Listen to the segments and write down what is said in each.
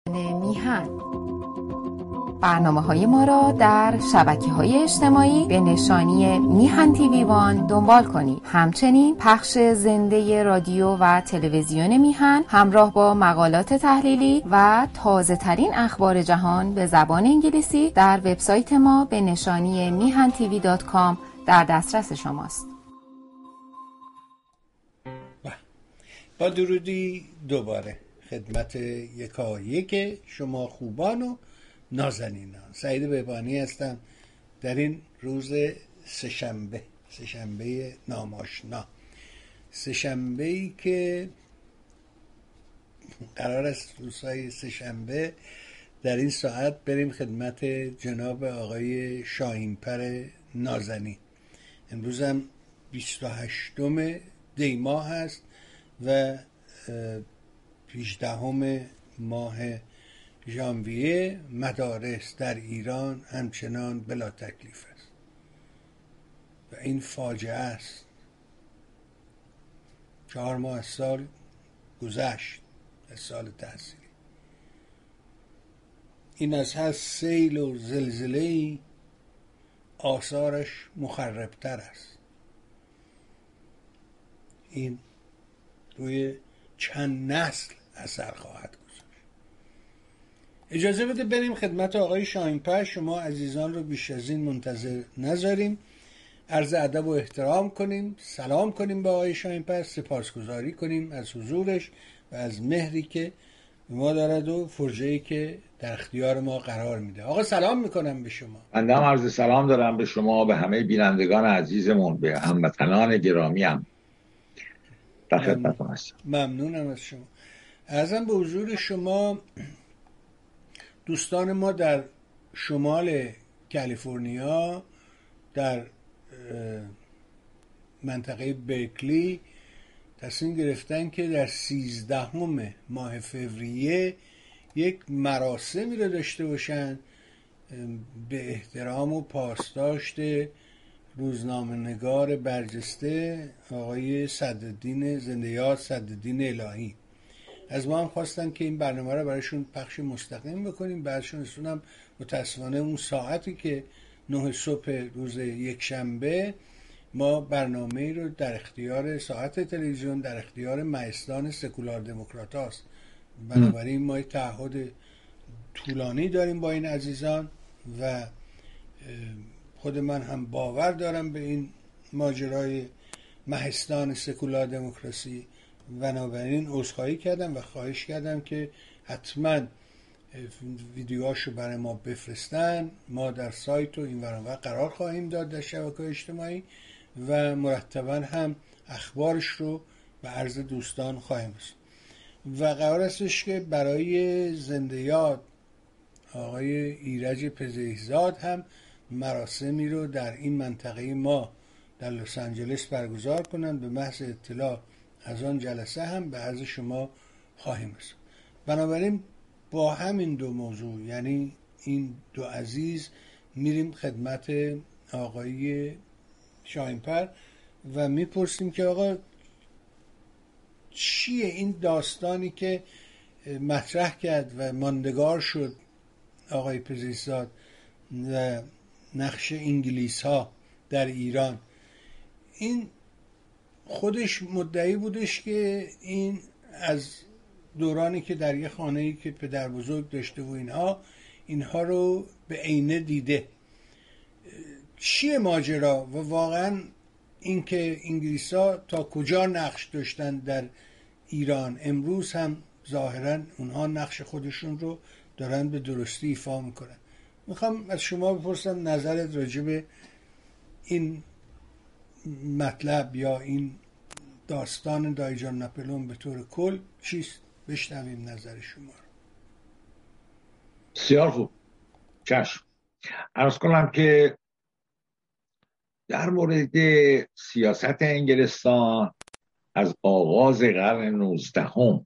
میهن. برنامه‌های ما را در شبکه‌های اجتماعی به نشانی میهن تیوی وان دنبال کنید. همچنین پخش زنده رادیو و تلویزیون میهن همراه با مقالات تحلیلی و تازه‌ترین اخبار جهان به زبان انگلیسی در وبسایت ما به نشانی mihantv.com در دسترس شماست. با درودی دوباره خدمت یکایک شما خوبان و نازنینان. سعید بهبانی هستم در این روز سه‌شنبه ناماشنا، سه‌شنبه‌ای که قرار است روزهای سه‌شنبه در این ساعت بریم خدمت جناب آقای شاهین‌پر نازنین. امروز هم 28 دی ماه هست و 18 ماه ژانویه. مدارس در ایران همچنان بلا تکلیف است و این فاجعه است. 4 ماه از سال گذشت، از سال تحصیلی. این از هر سیل و زلزله‌ای آثارش مخربتر است. این روی چند نسل اثر خواهد گذاشت. اجازه بده بریم خدمت آقای شاهین‌پر. شما عزیزان رو بیش از این منتظر نذاریم. عرض ادب و احترام کنیم، سلام کنیم به آقای شاهین‌پر، سپاسگزاری کنیم از حضورش و از مهری که به ما دارد و فرجه‌ای که در اختیار ما قرار میده. آقا سلام میکنم به شما. بنده هم عرض سلام دارم به شما، به همه بینندگان عزیزمون، به هموطنان گرامی هم در خدمتتون هستم. ممنونم از شما. عرضم به حضور شما دوستان ما در شمال کالیفرنیا در منطقه برکلی تصمیم گرفتن که در 13 ماه فوریه یک مراسمی رو داشته باشن به احترام و پاسداشت روزنامه‌نگار برجسته آقای صدرالدین زنده یاد صدرالدین الهی. از ما هم خواستن که این برنامه رو براشون پخش مستقیم بکنیم. بعدشون رسونم متاسفانه اون ساعتی که 9 صبح روز یکشنبه ما برنامه رو در اختیار ساعت تلویزیون در اختیار مهستان سکولار دموکرات هاست. بنابراین ما تعهد طولانی داریم با این عزیزان و خود من هم باور دارم به این ماجرای مهستان سکولار دموکراسی. بنابراین عذرخواهی کردم و خواهش کردم که حتما ویدیوهاشو برای ما بفرستن. ما در سایت و این ور قرار خواهیم داد در شبکه‌های اجتماعی و مرتبا هم اخبارش رو به عرض دوستان خواهیم رسوند. و قرار استش که برای زنده یاد آقای ایرج پزشکزاد هم مراسمی رو در این منطقه ما در لس آنجلس برگزار کنند. به محض اطلاع از آن جلسه هم به عرض شما خواهیم رسوند. بنابراین با همین دو موضوع، یعنی این دو عزیز، میریم خدمت آقای شاهین‌پر و میپرسیم که آقا چیه این داستانی که مطرح کرد و ماندگار شد آقای پزشکزاد و نقش انگلیس ها در ایران. این خودش مدعی بودش که این از دورانی که در یه خانه‌ای که پدر بزرگ داشته و اینها رو به عینه دیده. چیه ماجرا و واقعا این که انگلیس ها تا کجا نقش داشتن در ایران؟ امروز هم ظاهرا اونها نقش خودشون رو دارن به درستی ایفا میکنن. میخوام از شما بپرسم نظرت راجع به این مطلب یا این داستان دایجان ناپلئون به طور کل چیست؟ بشنویم نظر شما رو. بسیار خوب، چشم. عرض کنم که در مورد سیاست انگلستان از آغاز قرن 19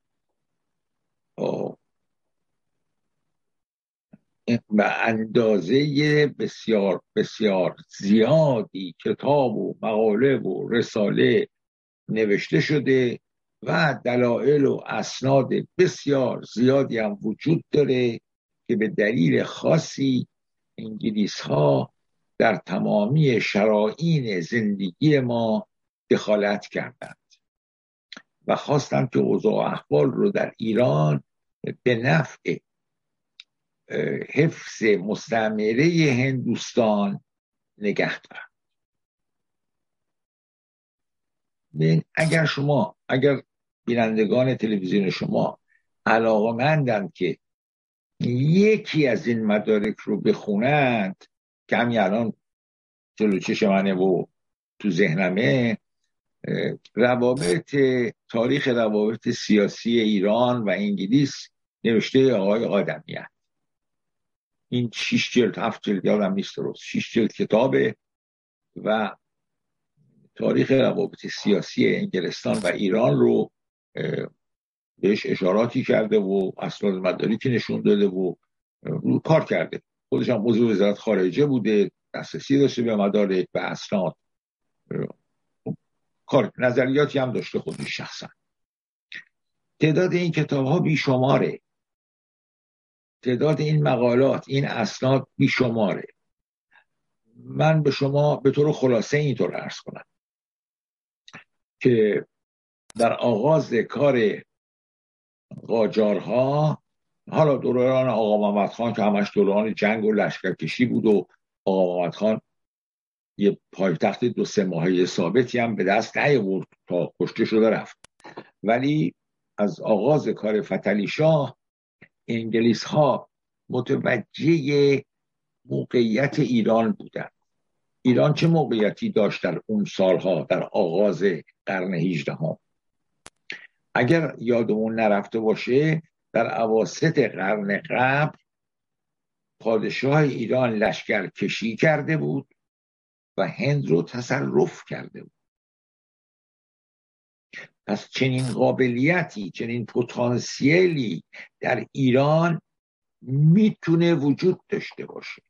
به اندازه بسیار بسیار زیادی کتاب و مقاله و رساله نوشته شده و دلایل و اسناد بسیار زیادی هم وجود داره که به دلیل خاصی انگلیس ها در تمامی شرایین زندگی ما دخالت کردند و خواستند که اوضاع و احوال رو در ایران به نفع حفظ مستعمره هندوستان نگه دارند. اگر بینندگان تلویزیون شما علاقه‌مندند که یکی از این مدارک رو بخونند که همین الان جلو چشم منه و تو ذهنمه، تاریخ روابط سیاسی ایران و انگلیس نوشته آقای آدمیان، این 6 جلد 7 جلد یادم نیست درست 6 جلد کتابه و تاریخ روابط سیاسی انگلستان و ایران رو بهش اشاراتی کرده و اسناد مدارکی نشون داده و رو کار کرده. خودش هم عضو وزارت خارجه بوده، دسترسی داشته به مدارک و اسناد، کار نظریاتی هم داشته خودش شخصا. تعداد این کتاب ها بیشماره، تعداد این مقالات، این اسناد بیشماره. من به شما به طور خلاصه اینطور عرض کنم که در آغاز کار قاجارها، حالا دوران آقا محمد خان که همش دوران جنگ و لشکرکشی بود و آقا محمد خان یه پایتخت 2-3 ماهه ثابتی هم به دست نیاورد تا کشته شده رفت، ولی از آغاز کار فتحعلی شاه انگلیس ها متوجه موقعیت ایران بودند. ایران چه موقعیتی داشت در اون سالها در آغاز قرن 18 ها؟ اگر یادمون نرفته باشه در اواسط قرن قبل پادشاه ایران لشکر کشی کرده بود و هند رو تصرف کرده بود. پس چنین قابلیتی، چنین پتانسیلی در ایران میتونه وجود داشته باشه.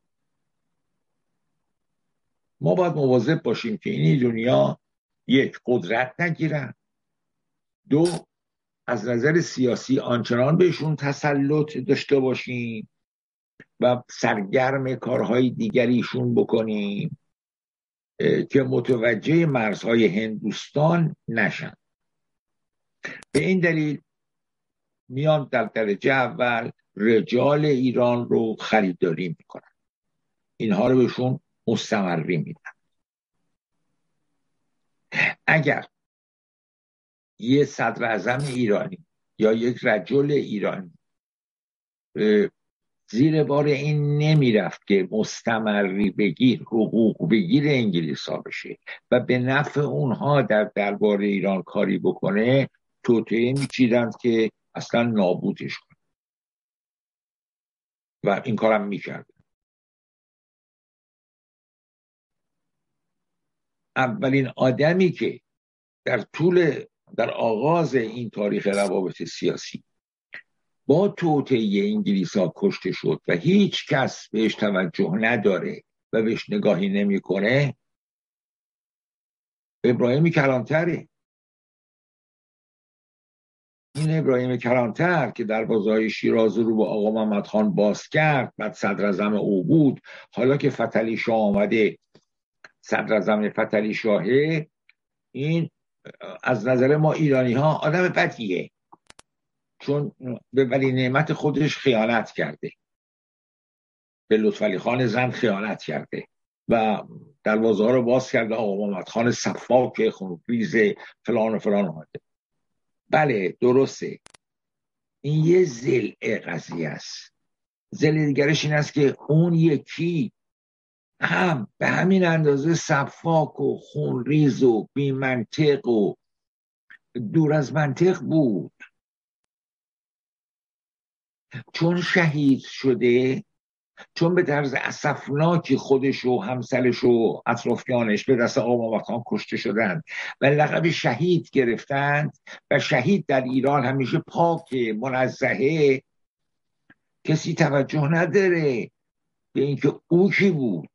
ما باید مواظب باشیم که این ایرانی‌ها یک قدرت نگیرن، دو از نظر سیاسی آنچنان بهشون تسلط داشته باشیم و سرگرم کارهای دیگریشون بکنیم که متوجه مرزهای هندوستان نشن. به این دلیل میان در درجه اول رجال ایران رو خریداری میکنن، اینها رو بهشون مستمری میدن. اگر یه صدر اعظم ایرانی یا یک رجل ایرانی زیر بار این نمیرفت که مستمری بگیر، حقوق بگیر انگلیس ها بشه و به نفع اونها در دربار ایران کاری بکنه، توطئه میچیدند که اصلا نابودش کنه و این کارم میکرد. اولین آدمی که در آغاز این تاریخ روابط سیاسی با توطئه انگلیس ها کشته شد و هیچ کس بهش توجه نداره و بهش نگاهی نمیکنه، ابراهیم کلانتره. این ابراهیم کلانتر که دروازه‌های شیراز رو به آقا محمد خان باز کرد، بعد صدراعظم او بود، حالا که فتحعلی شاه آمده صدراعظم فتحعلی شاهه، این از نظر ما ایرانی ها آدم بدیه، چون به ولی نعمت خودش خیانت کرده، به لطفعلی خان زند خیانت کرده و دروازه ها رو باز کرده آقا محمد خان صفاک خونریز فلان و فلان آمده. بله درسته، این یه ضلع قضیه است. ضلع دیگرش این است که اون یکی هم به همین اندازه صفاک و خونریز و بی منطق و دور از منطق بود. چون شهید شده، چون به طرز اسفناکی خودش و همسرش و اطرافیانش به دست آقا محمد خان کشته شدند و لقب شهید گرفتند و شهید در ایران همیشه پاک منزهه، کسی توجه نداره به اینکه او کی بود.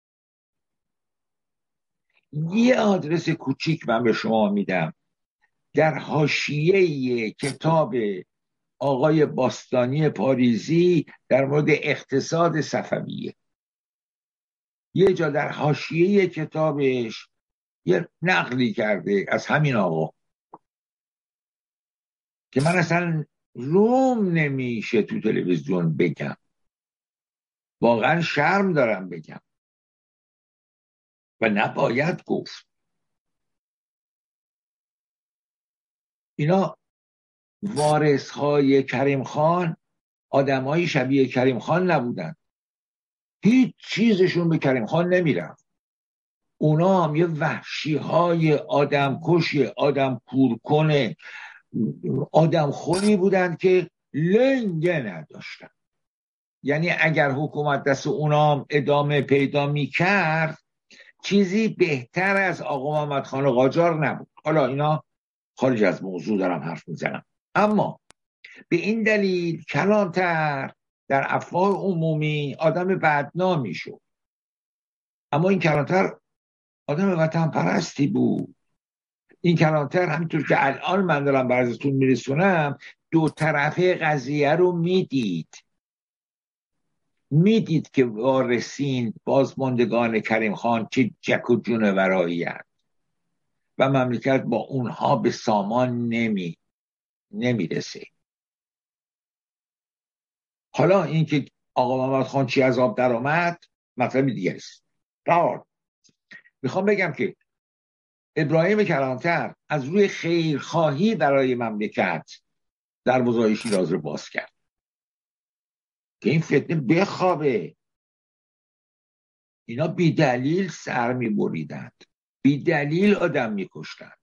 یه آدرس کوچیک من به شما میدم در حاشیه کتاب آقای باستانی پاریزی در مورد اقتصاد صفویه، یه جا در حاشیه کتابش یه نقلی کرده از همین آقا که من اصلا روم نمیشه تو تلویزیون بگم، واقعا شرم دارم بگم و نباید گفت. اینا وارثهای کریم خان آدمای شبیه کریم خان نبودن، هیچ چیزشون به کریم خان نمیرفت. اونا هم یه وحشی های آدم کشی، آدم کورکنه، آدم خوری بودن که لنگه نداشتن. یعنی اگر حکومت دست اونا هم ادامه پیدا میکرد چیزی بهتر از آقا محمد خان قاجار نبود. حالا اینا خارج از موضوع دارم حرف میزنم، اما به این دلیل کلانتر در افواه عمومی آدم بدنامی شد. اما این کلانتر آدم وطن پرستی بود. این کلانتر همینطور که الان من دارم براتون میرسونم دو طرفه قضیه رو میدید که وارثین بازماندگان کریم خان چه جک و جونورایی هست و مملکت با اونها به سامان نمیرسه. حالا اینکه آقا محمد خان چی از آب در آمد مطلب دیگه است. میخوام بگم که ابراهیم کلانتر از روی خیرخواهی برای مملکت دروازه‌های شیراز رو باز کرد که این فتنه بخوابه. اینا بی دلیل سر می‌بریدند، بی دلیل آدم می‌کشتند.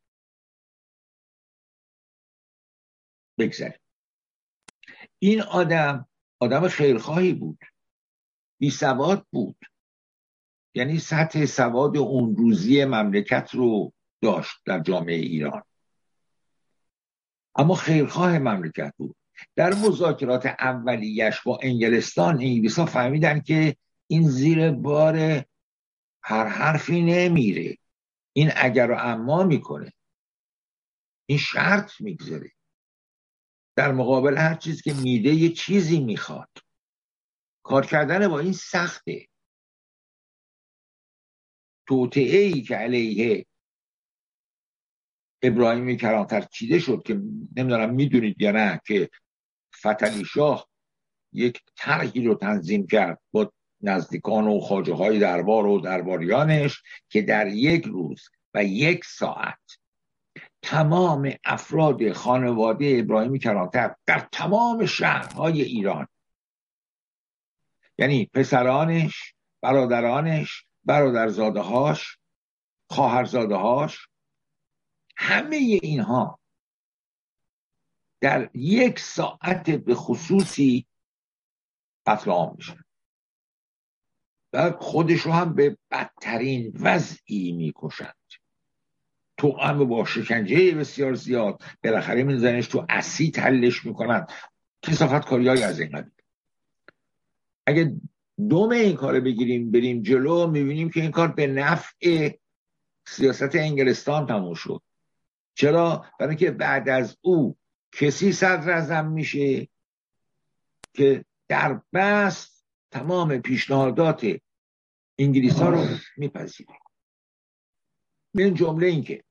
بگذاریم این آدم خیرخواهی بود، بی سواد بود، یعنی سطح سواد اون روزی مملکت رو داشت در جامعه ایران، اما خیرخواه مملکت بود. در مذاکرات اولیش با انگلستان انگلیس‌ها فهمیدن که این زیر بار هر حرفی نمیره، این اگر و اما میکنه، این شرط میگذاره، در مقابل هر چیز که میده یه چیزی میخواد. کار کردن با این سخته. توطئه‌ای که علیه ابراهیم کلانتر چیده شد که نمیدونم میدونید یا نه که فتحعلی شاه یک طرحی رو تنظیم کرد با نزدیکان و خواجه های دربار و درباریانش که در یک روز و یک ساعت تمام افراد خانواده ابراهیم کلانتر در تمام شهرهای ایران، یعنی پسرانش، برادرانش، برادرزاده‌هاش، خواهرزاده‌هاش، همه اینها در یک ساعت به خصوصی قتل عام میشن و خودشو هم به بدترین وضعی میکشند. توأم با شکنجه بسیار زیاد، بالاخره میزنش تو اسید حلش میکنند. کثافت کاریای از این قبیل. اگه دوم این کار بگیریم بریم جلو میبینیم که این کار به نفع سیاست انگلستان تموم شد. چرا؟ برای اینکه بعد از او کسی صدر اعظم میشه که در بست تمام پیشنهادات انگلیس ها رو میپذیره. من جمله این که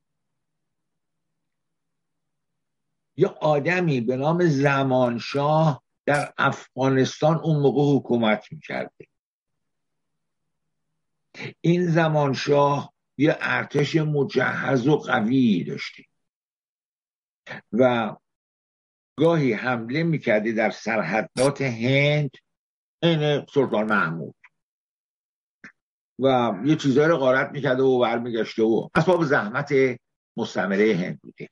یه آدمی به نام زمانشاه در افغانستان اون موقع حکومت میکرده. این زمانشاه یه ارتش مجهز و قوی داشته و گاهی حمله میکرده در سرحدات هند، این سلطان محمود، و یه چیزایی رو غارت میکرده و برمیگشته و اسباب زحمت مستعمره هند بوده.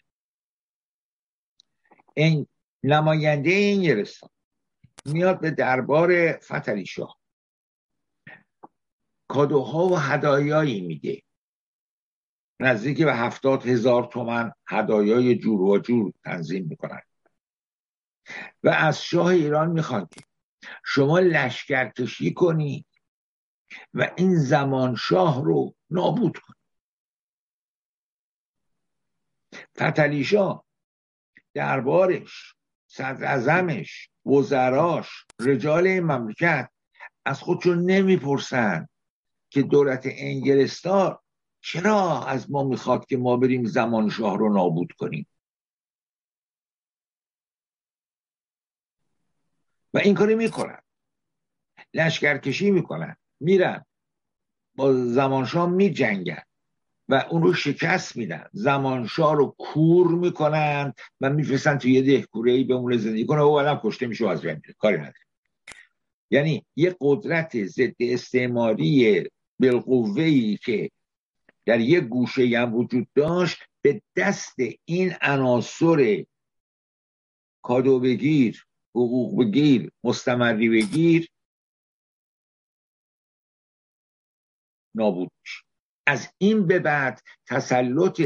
این نماینده انگلستان میاد به دربار فتحعلی شاه کادوها و هدایایی میده، نزدیک به 70,000 تومان هدایای جور و جور تنظیم میکنن و از شاه ایران میخوان که شما لشکرکشی کنی و این زمانشاه رو نابود کن. فتحعلی شاه دربارش، صدراعظمش، وزراش، رجال این مملکت از خودشون نمیپرسن که دولت انگلستان چرا از ما میخواد که ما بریم زمانشاه رو نابود کنیم و این کاری میکنن، لشکرکشی میکنن، میرن با زمانشاه میجنگن و اون رو شکست میدن، زمانشاه رو کور میکنن و میفرستن توی یه دهکوره‌ای بمونه زندگی کنه و بعدم کشته میشه و از بین میره، کاری نداره. یعنی یه قدرت ضد استعماری بالقوه‌ای که در یک گوشه هم وجود داشت به دست این عناصر کادو بگیر، حقوق بگیر، مستمری بگیر نابود میشه. از این به بعد تسلط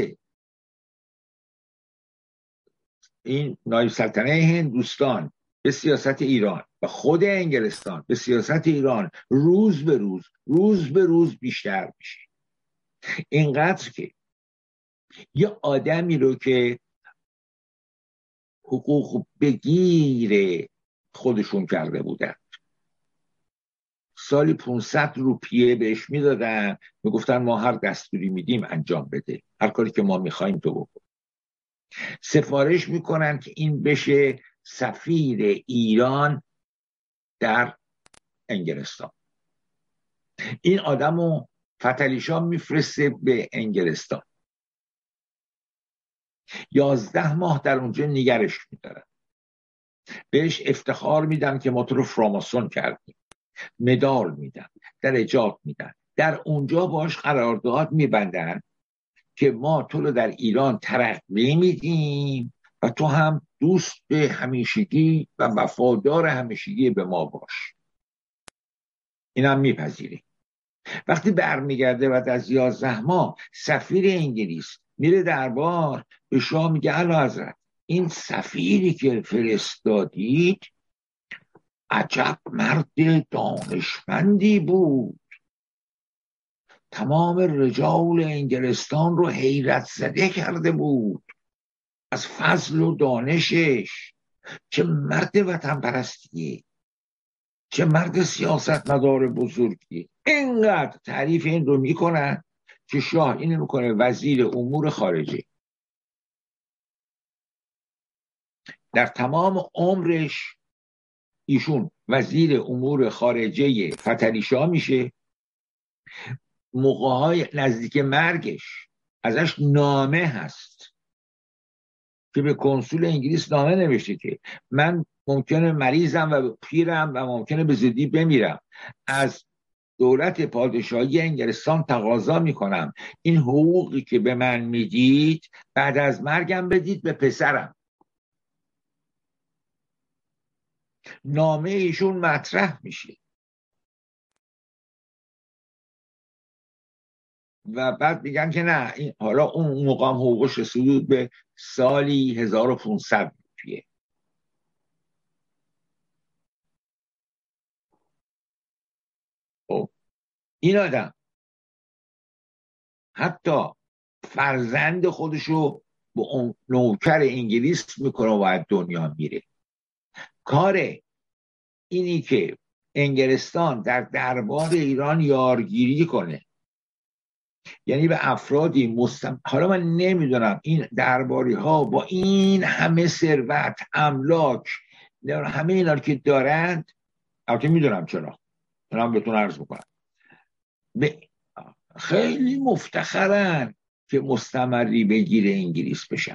این نایب سلطنه هندوستان به سیاست ایران و خود انگلستان به سیاست ایران روز به روز بیشتر میشه. اینقدر که یه آدمی رو که حقوق بگیر خودشون کرده بودن، سالی 500 روپیه بهش میدادن، میگفتن ما هر دستوری میدیم انجام بده، هر کاری که ما میخوایم تو بکن. سفارش میکنن که این بشه سفیر ایران در انگلستان. این آدمو فتحعلی شاه میفرسته به انگلستان، 11 ماه در اونجا نگرش میدارن، بهش افتخار میدن که ما تو رو فراماسون کردیم، مدال میدن، درجات میدن، در اونجا باش قرارداد میبندن که ما تو رو در ایران ترقی میدیم و تو هم دوست همیشگی و وفادار همیشگی به ما باش. اینم میپذیره. وقتی برمیگرده بعد از 11 ماه سفیر انگلیس میره دربار، به شاه میگه اعلیحضرت این سفیری که فرستادید عجب مرد دانشمندی بود، تمام رجال انگلستان رو حیرت زده کرده بود از فضل و دانشش، چه مرد وطن پرستیه، چه مرد سیاست مدار بزرگی. اینقدر تعریف این رو میکنن که شاه اینو میکنه وزیر امور خارجه. در تمام عمرش ایشون وزیر امور خارجه فتحعلی شاه میشه. موقعهای نزدیک مرگش ازش نامه هست که به کنسول انگلیس نامه نوشته که من ممکنه مریضم و پیرم و ممکنه به زودی بمیرم، از دولت پادشاهی انگلستان تقاضا میکنم این حقوقی که به من میدید بعد از مرگم بدید به پسرم. نامه ایشون مطرح میشه و بعد میگن که نه این حالا اون مقام حقوقش رسید به سالی 1500 روپیه. این آدم حتی فرزند خودشو به اون نوکر انگلیس میکنه و باید دنیا میره. کار اینی که انگلستان در دربار ایران یارگیری کنه، یعنی به افرادی حالا من نمیدونم این درباری ها با این همه ثروت املاک همه اینا که دارند، البته میدونم چرا، دارم بهتون عرض میکنم، خیلی مفتخرن که مستمری بگیر انگلیس بشن.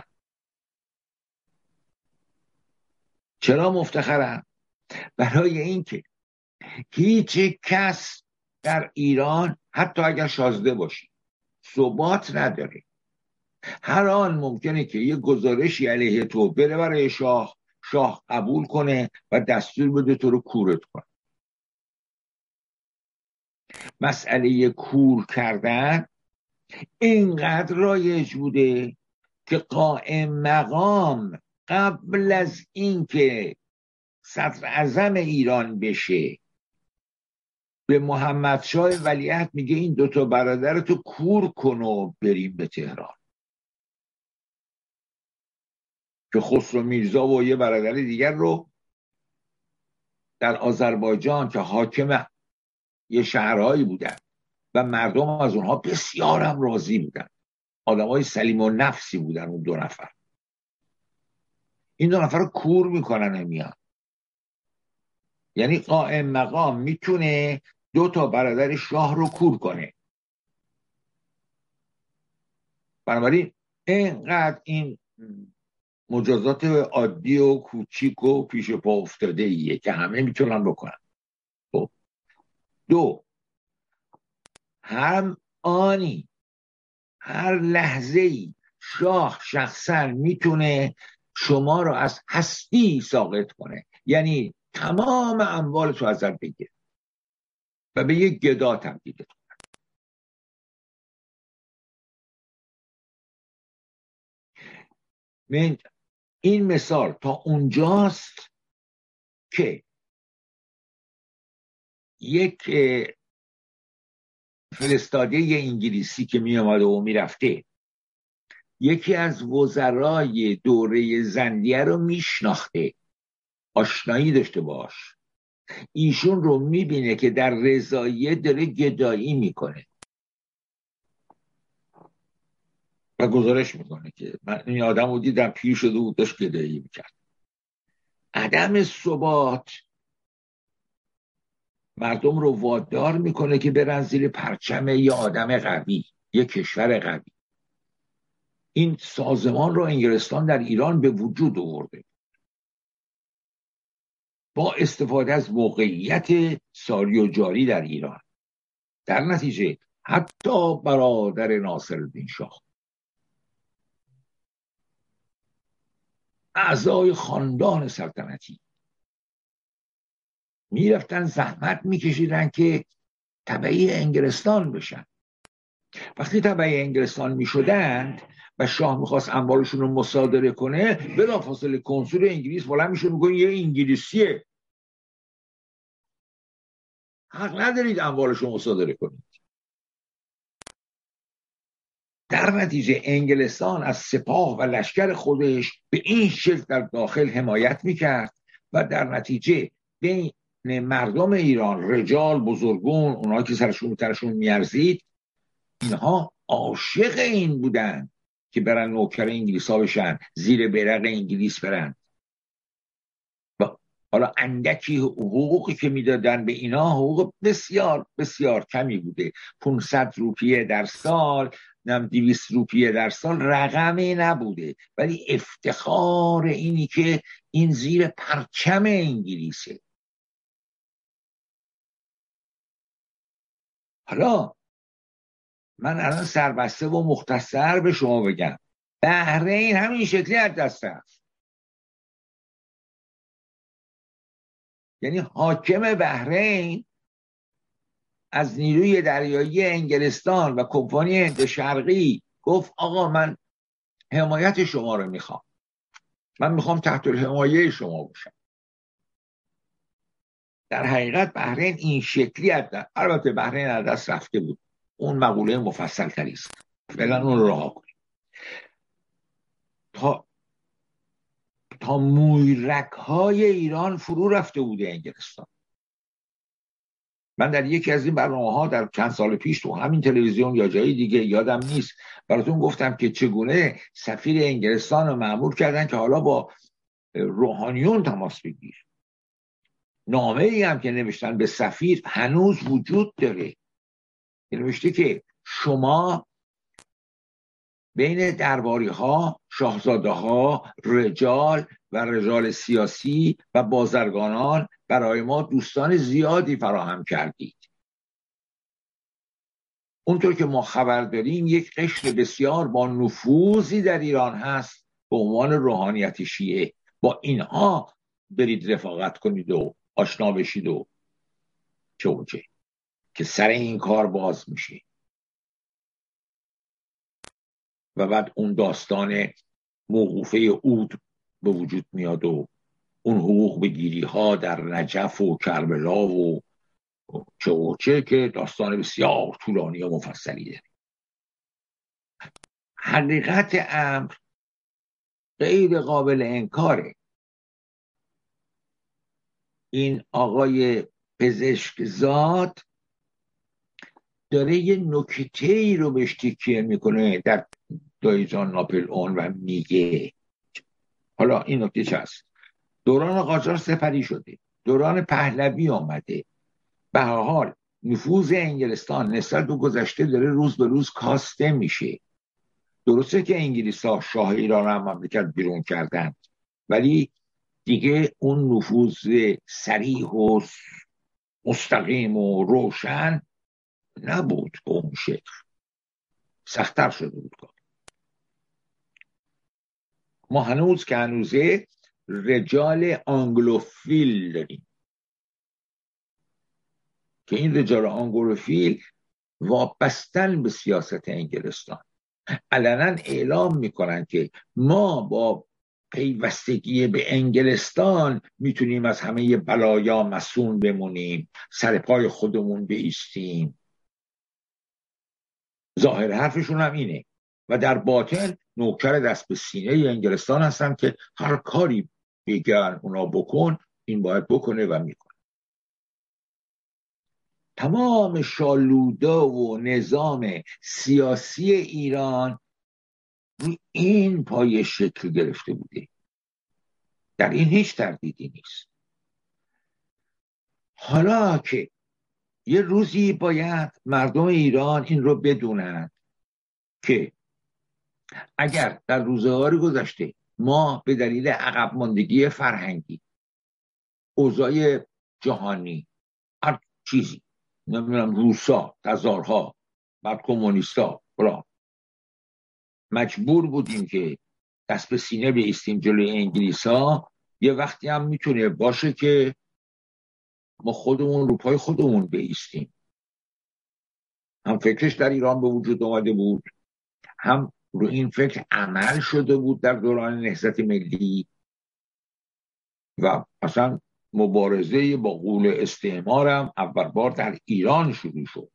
چرا مفتخرن؟ برای اینکه هیچ کس در ایران حتی اگر شازده باشی ثبات نداره. هر آن ممکنه که یه گزارشی علیه تو بره برای شاه قبول کنه و دستور بده تو رو کورت کنه. مسئله کور کردن اینقدر رایج بوده که قائم مقام قبل از اینکه صدر اعظم ایران بشه به محمد شاه ولیعهد میگه این دوتا برادرتو کور کن و بریم به تهران. که خسرو میرزا و یه برادر دیگر رو در آذربایجان که حاکم یه شهرهایی بودن و مردم از اونها بسیار هم راضی بودن، آدمای سلیم و نفسی بودن اون دو نفر. این دو نفر رو کور میکنن میان. یعنی قائم مقام میتونه 2 تا برادر شاه رو کور کنه. بنابراین اینقدر این مجازات عادی و کوچیک و پیش پا افتاده ایه که همه میتونن بکنن. خب 2، هر آنی هر لحظه ای شاه شخصا میتونه شما رو از هستی ساقط کنه، یعنی تمام اموالتو ازت بگیره و به یک گدا تبدیل کنه. من این مثال تا اونجاست که یک فرستاده انگلیسی که می آمده و می رفته یکی از وزرای دوره زندیه رو می شناخته، آشنایی داشته باش، ایشون رو می بینه که در رضاییه داره گدایی میکنه و گزارش میکنه که من این آدم رو دیدم پیر شده بود داشت گدایی میکرد. عدم ثبات مردم رو وادار میکنه که برن زیر پرچم یه آدم قوی، یه کشور قوی. این سازمان رو انگلستان در ایران به وجود آورده با استفاده از موقعیت ساری و جاری در ایران. در نتیجه حتی برادر ناصرالدین شاه، اعضای خاندان سلطنتی، میرفتن زحمت میکشیدن که تبعی انگلستان بشن. وقتی تبعی انگلستان میشدند و شاه میخواست اموالشون رو مصادره کنه، بلافاصله کنسول انگلیس بلند میشه میگه یه انگلیسیه، حق ندارید اموالشون رو مصادره کنید. در نتیجه انگلستان از سپاه و لشکر خودش به این شکل در داخل حمایت میکرد و در نتیجه بین مردم ایران، رجال، بزرگون، اونها که سرشون میارزید، اینها عاشق این بودن که برن نوکر انگلیس ها بشن، زیر بیرق انگلیس برن. و حالا اندکی حقوقی که میدادن به اینا حقوق بسیار بسیار کمی بوده، 500 روپیه در سال، 200 روپیه در سال، رقمی نبوده، ولی افتخار اینی که این زیر پرچم انگلیسه. حالا من الان سربسته و مختصر به شما بگم، بحرین همین شکلی از دست رفت. یعنی حاکم بحرین از نیروی دریایی انگلستان و کمپانی هند شرقی گفت آقا من حمایت شما رو میخوام، من میخوام تحت الحمایه شما باشم. در حقیقت بحرین این شکلی از دست، البته بحرین از دست رفته بود، اون مقوله مفصل تری است، فعلا اون رو رها کنیم. تا مویرک های ایران فرو رفته بوده انگلستان. من در یکی از این برنامه‌ها در چند سال پیش تو همین تلویزیون یا جای دیگه یادم نیست براتون گفتم که چگونه سفیر انگلستان رو مأمور کردن که حالا با روحانیون تماس بگیر. نامه ای هم که نوشتن به سفیر هنوز وجود داره، نوشته که شما بین درباری ها، شاهزاده ها، رجال و رجال سیاسی و بازرگانان برای ما دوستان زیادی فراهم کردید. اونطور که ما خبر داریم یک قشر بسیار با نفوذی در ایران هست به عنوان روحانیت شیعه، با اینها برید رفاقت کنید و آشنا بشید و چه که سر این کار باز میشه. و بعد اون داستان موقوفه عود به وجود میاد و اون حقوق بگیری ها در نجف و کربلا و چه که داستان بسیار طولانی و مفصلی داره. حقیقت امر غیر قابل انکاره. این آقای پزشکزاد داره یه نکته‌ای رو بهش تکیه میکنه در دایزان ناپل اون و میگه حالا این نکته چه هست؟ دوران قاجار سپری شده، دوران پهلوی آمده، به هر حال نفوذ انگلستان نسبت به گذشته داره روز به روز کاسته میشه. درسته که انگلیس‌ها شاه ایران رو هم مملکت بیرون کردن، ولی دیگه اون نفوذ صریح و مستقیم و روشن نبود به اون شکل، سخت‌تر شده بود. ما هنوز که هنوزه رجال آنگلوفیل داریم که این رجال آنگلوفیل وابستن به سیاست انگلستان، علنا اعلام میکنن که ما با پیوستگی به انگلستان میتونیم از همه بلایا مصون بمونیم، سر پای خودمون بایستیم. ظاهر حرفشون هم اینه و در باطن نوکر دست به سینه انگلستان هستن که هر کاری بگن اونا بکن، این باید بکنه و میکنه. تمام شالوده و نظام سیاسی ایران روی این پایه شکل گرفته بوده، در این هیچ تردیدی نیست. حالا که یه روزی باید مردم ایران این رو بدونن که اگر در روزگار گذشته ما به دلیل عقب ماندگی فرهنگی، اوضاع جهانی، هر چیزی، نمیدونم روسا، تزارها، بعد کمونیستا، مجبور بودیم که دست به سینه بایستیم جلوی انگلیسا، یه وقتی هم میتونه باشه که ما خودمون رو پای خودمون بایستیم. هم فکرش در ایران به وجود اومده بود، هم رو این فکر عمل شده بود در دوران نهضت ملی و اصلا مبارزه با غول استعمار هم اول بار در ایران شروع شد.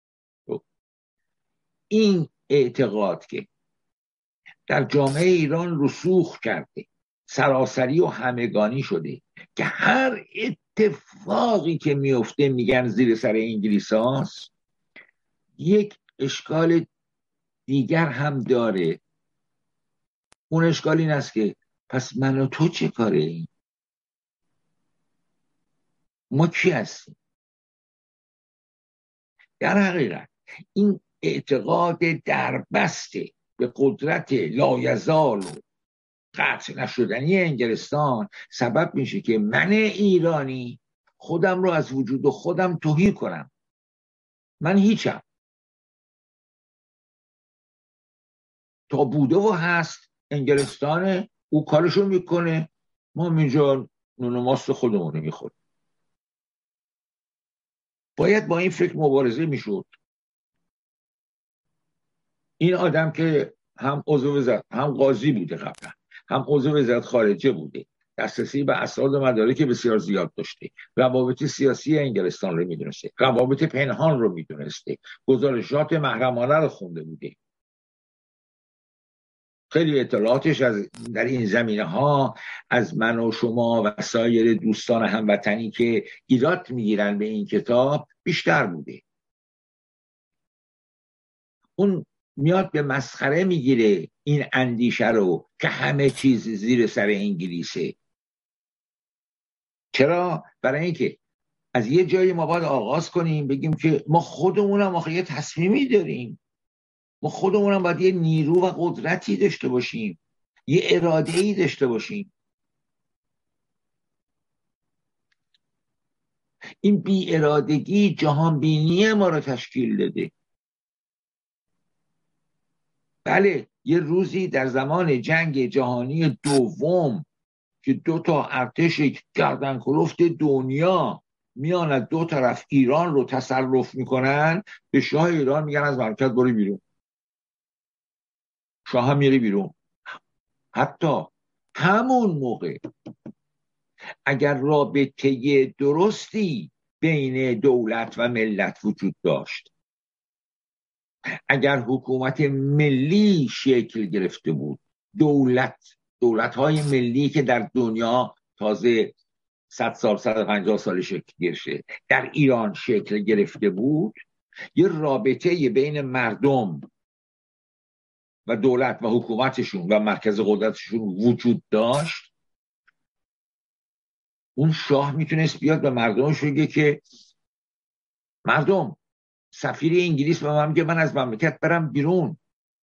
این اعتقاد که در جامعه ایران رسوخ کرده، سراسری و همگانی شده که هر اتفاقی که میفته میگن زیر سر انگلیس هاست، یک اشکال دیگر هم داره. اون اشکال این است که پس من و تو چه کاره ایم؟ ما کی هستیم؟ در حقیقت این اعتقاد دربسته به قدرت لایزال و قطع نشدنی انگلستان سبب میشه که من ایرانی خودم رو از وجود خودم تهی کنم. من هیچم، تا بوده و هست انگلستانه، او کارشو میکنه، ما اینجا نون و ماست خودمون رو میخوریم. باید با این فکر مبارزه میشد. این آدم که هم عضو وزارت، هم قاضی بوده قبلا، هم عضو وزارت خارجه بوده، دسترسی به اسناد و مدارک بسیار زیاد داشته، روابط سیاسی انگلستان رو میدونسته، روابط پنهان رو میدونسته، گزارشات محرمانه رو خونده بوده، خیلی اطلاعاتش در این زمینه ها از من و شما و سایر دوستان هموطنی که ایراد میگیرن به این کتاب بیشتر بوده. اون میاد به مسخره میگیره این اندیشه رو که همه چیز زیر سر انگلیسه. چرا؟ برای اینکه از یه جایی ما باید آغاز کنیم بگیم که ما خودمونم آخه یه تصمیمی داریم، ما خودمونم باید یه نیرو و قدرتی داشته باشیم، یه اراده‌ای داشته باشیم. این بی ارادگی جهان بینی ما رو تشکیل داده. بله یه روزی در زمان جنگ جهانی دوم که دو تا ارتش گردن کلفت دنیا میان از دو طرف ایران رو تصرف میکنن، به شاه ایران میگن از مملکت برو بیرون. شاه هم میره بیرون. حتی همون موقع اگر رابطه درستی بین دولت و ملت وجود داشت، اگر حکومت ملی شکل گرفته بود، دولت دولت‌های ملی که در دنیا تازه 100 سال 150 سال شکل گرفته در ایران شکل گرفته بود، یه رابطه بین مردم و دولت و حکومتشون و مرکز قدرتشون وجود داشت، اون شاه میتونست بیاد به مردمش بگه که مردم، سفیر انگلیس به من میگه من از مملکت برم بیرون،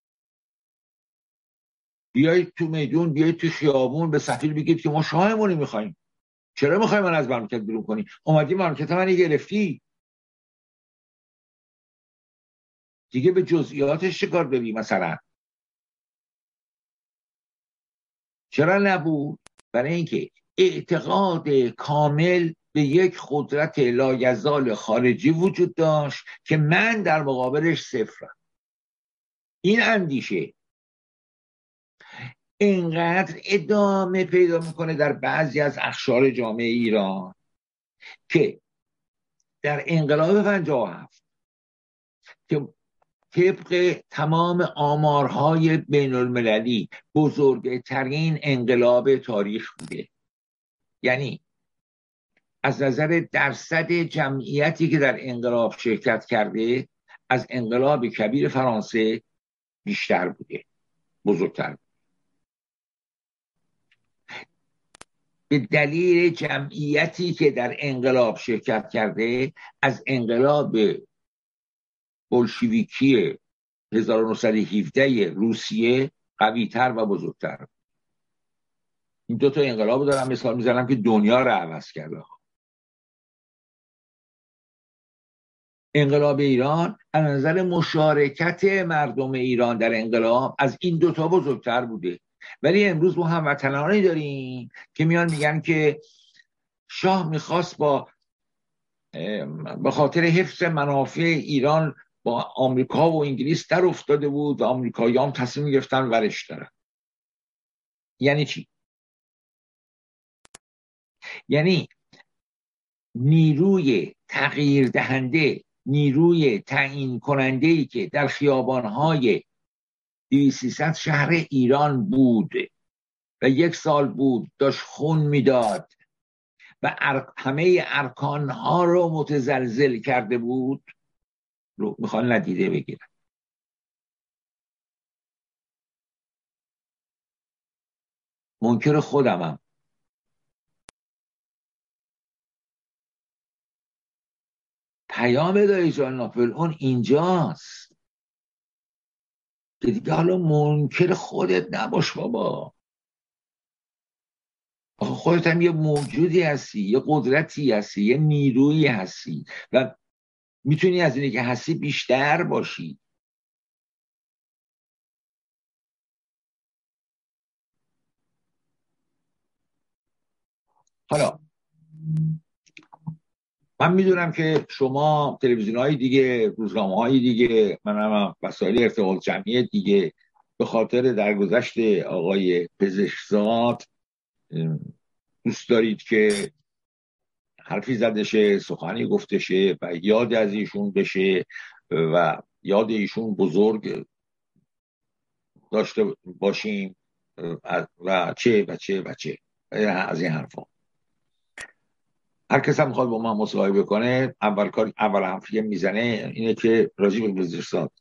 بیایید تو میدون، بیایید تو خیابون به سفیر بگید که ما شاهمون میخوایم. چرا میخوای من از مملکت بیرون کنی؟ اومدی مملکت من گرفتی، دیگه به جزئیاتش چه کار داری؟ مثلا چرا نبود؟ برای اینکه اعتقاد کامل به یک قدرت لایزال خارجی وجود داشت که من در مقابلش صفرم. این اندیشه اینقدر ادامه پیدا میکنه در بعضی از اقشار جامعه ایران که در انقلاب 57 که طبق تمام آمارهای بین المللی بزرگترین انقلاب تاریخ بوده، یعنی از نظر درصد جمعیتی که در انقلاب شرکت کرده از انقلاب کبیر فرانسه بیشتر بوده، بزرگتر بوده. به دلیل جمعیتی که در انقلاب شرکت کرده از انقلاب بولشویکی 1917 روسیه قوی‌تر و بزرگتر. این دو تا انقلاب دارم مثال میزنم که دنیا رو عوض کرده. انقلاب ایران از نظر مشارکت مردم ایران در انقلاب از این دوتا بزرگتر بوده، ولی امروز ما هموطنانی داریم که میان میگن که شاه میخواست به خاطر حفظ منافع ایران با آمریکا و انگلیس در افتاده بود و آمریکایی هم تصمیم گرفتن ورش دارن. یعنی چی؟ یعنی نیروی تغییر دهنده، نیروی تعیین کننده‌ای که در خیابان‌های 200-300 شهر ایران بود و یک سال بود داشت خون میداد و همه ارکانها رو متزلزل کرده بود رو میخوان ندیده بگیرن. منکر خودمم. پیام دایی جان ناپلئون اینجاست که دیگه حالا منکر خودت نباش بابا. آخه خودت هم یه موجودی هستی، یه قدرتی هستی، یه نیرویی هستی و میتونی از اینی که هستی بیشتر باشی. حالا من میدونم که شما تلویزیون‌های دیگه، روزنامه‌های دیگه، منم وسایل ارتباط جمعی دیگه به خاطر درگذشت آقای پزشکزاد دوست دارید که حرفی زده شه، سخنی گفته شه و یاد از ایشون بشه و یاد ایشون بزرگ داشته باشیم و چه از این حرفا. هر کس هم میخواد با من مصاحبه کنه اول حرفی میزنه اینه که راجع به پزشکزاد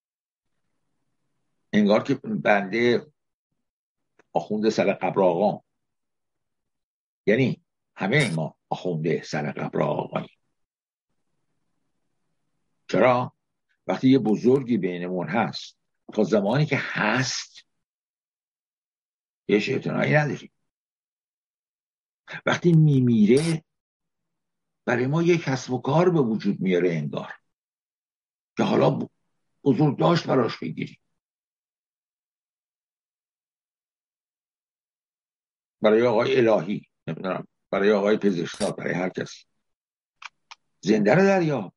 انگار که بنده آخونده سر قبر آقا، یعنی همه ما آخونده سر قبر آقایی. چرا؟ وقتی یه بزرگی بینمون هست تا زمانی که هست یه اعتنایی نداریم. وقتی میمیره برای ما یک کسب و کار به وجود میاره انگار که حالا بزرگ داشت براش بگیریم. برای آقای الهی، نمیدونم، برای آقای پزشکزاد، برای هر کس زنده رو دریا.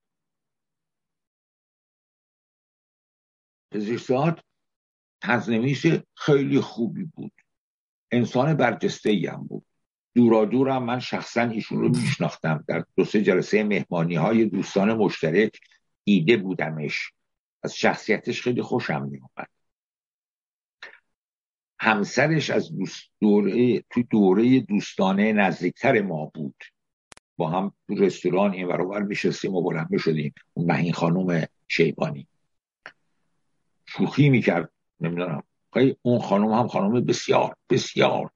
پزشکزاد تزنویس خیلی خوبی بود، انسان برجسته‌ای هم بود. دورا دورم من شخصا ایشون رو میشناختم، در 2-3 جلسه مهمانی های دوستان مشترک دیده بودمش، از شخصیتش خیلی خوشم میومد. همسرش از دوره دوستانه نزدیکتر ما بود، با هم تو رستوران این ور اونور نشستیم و بلند شدیم. اون مهین خانم شیبانی شوخی میکرد، نمیدونم، اون خانم هم خانم بسیار بسیار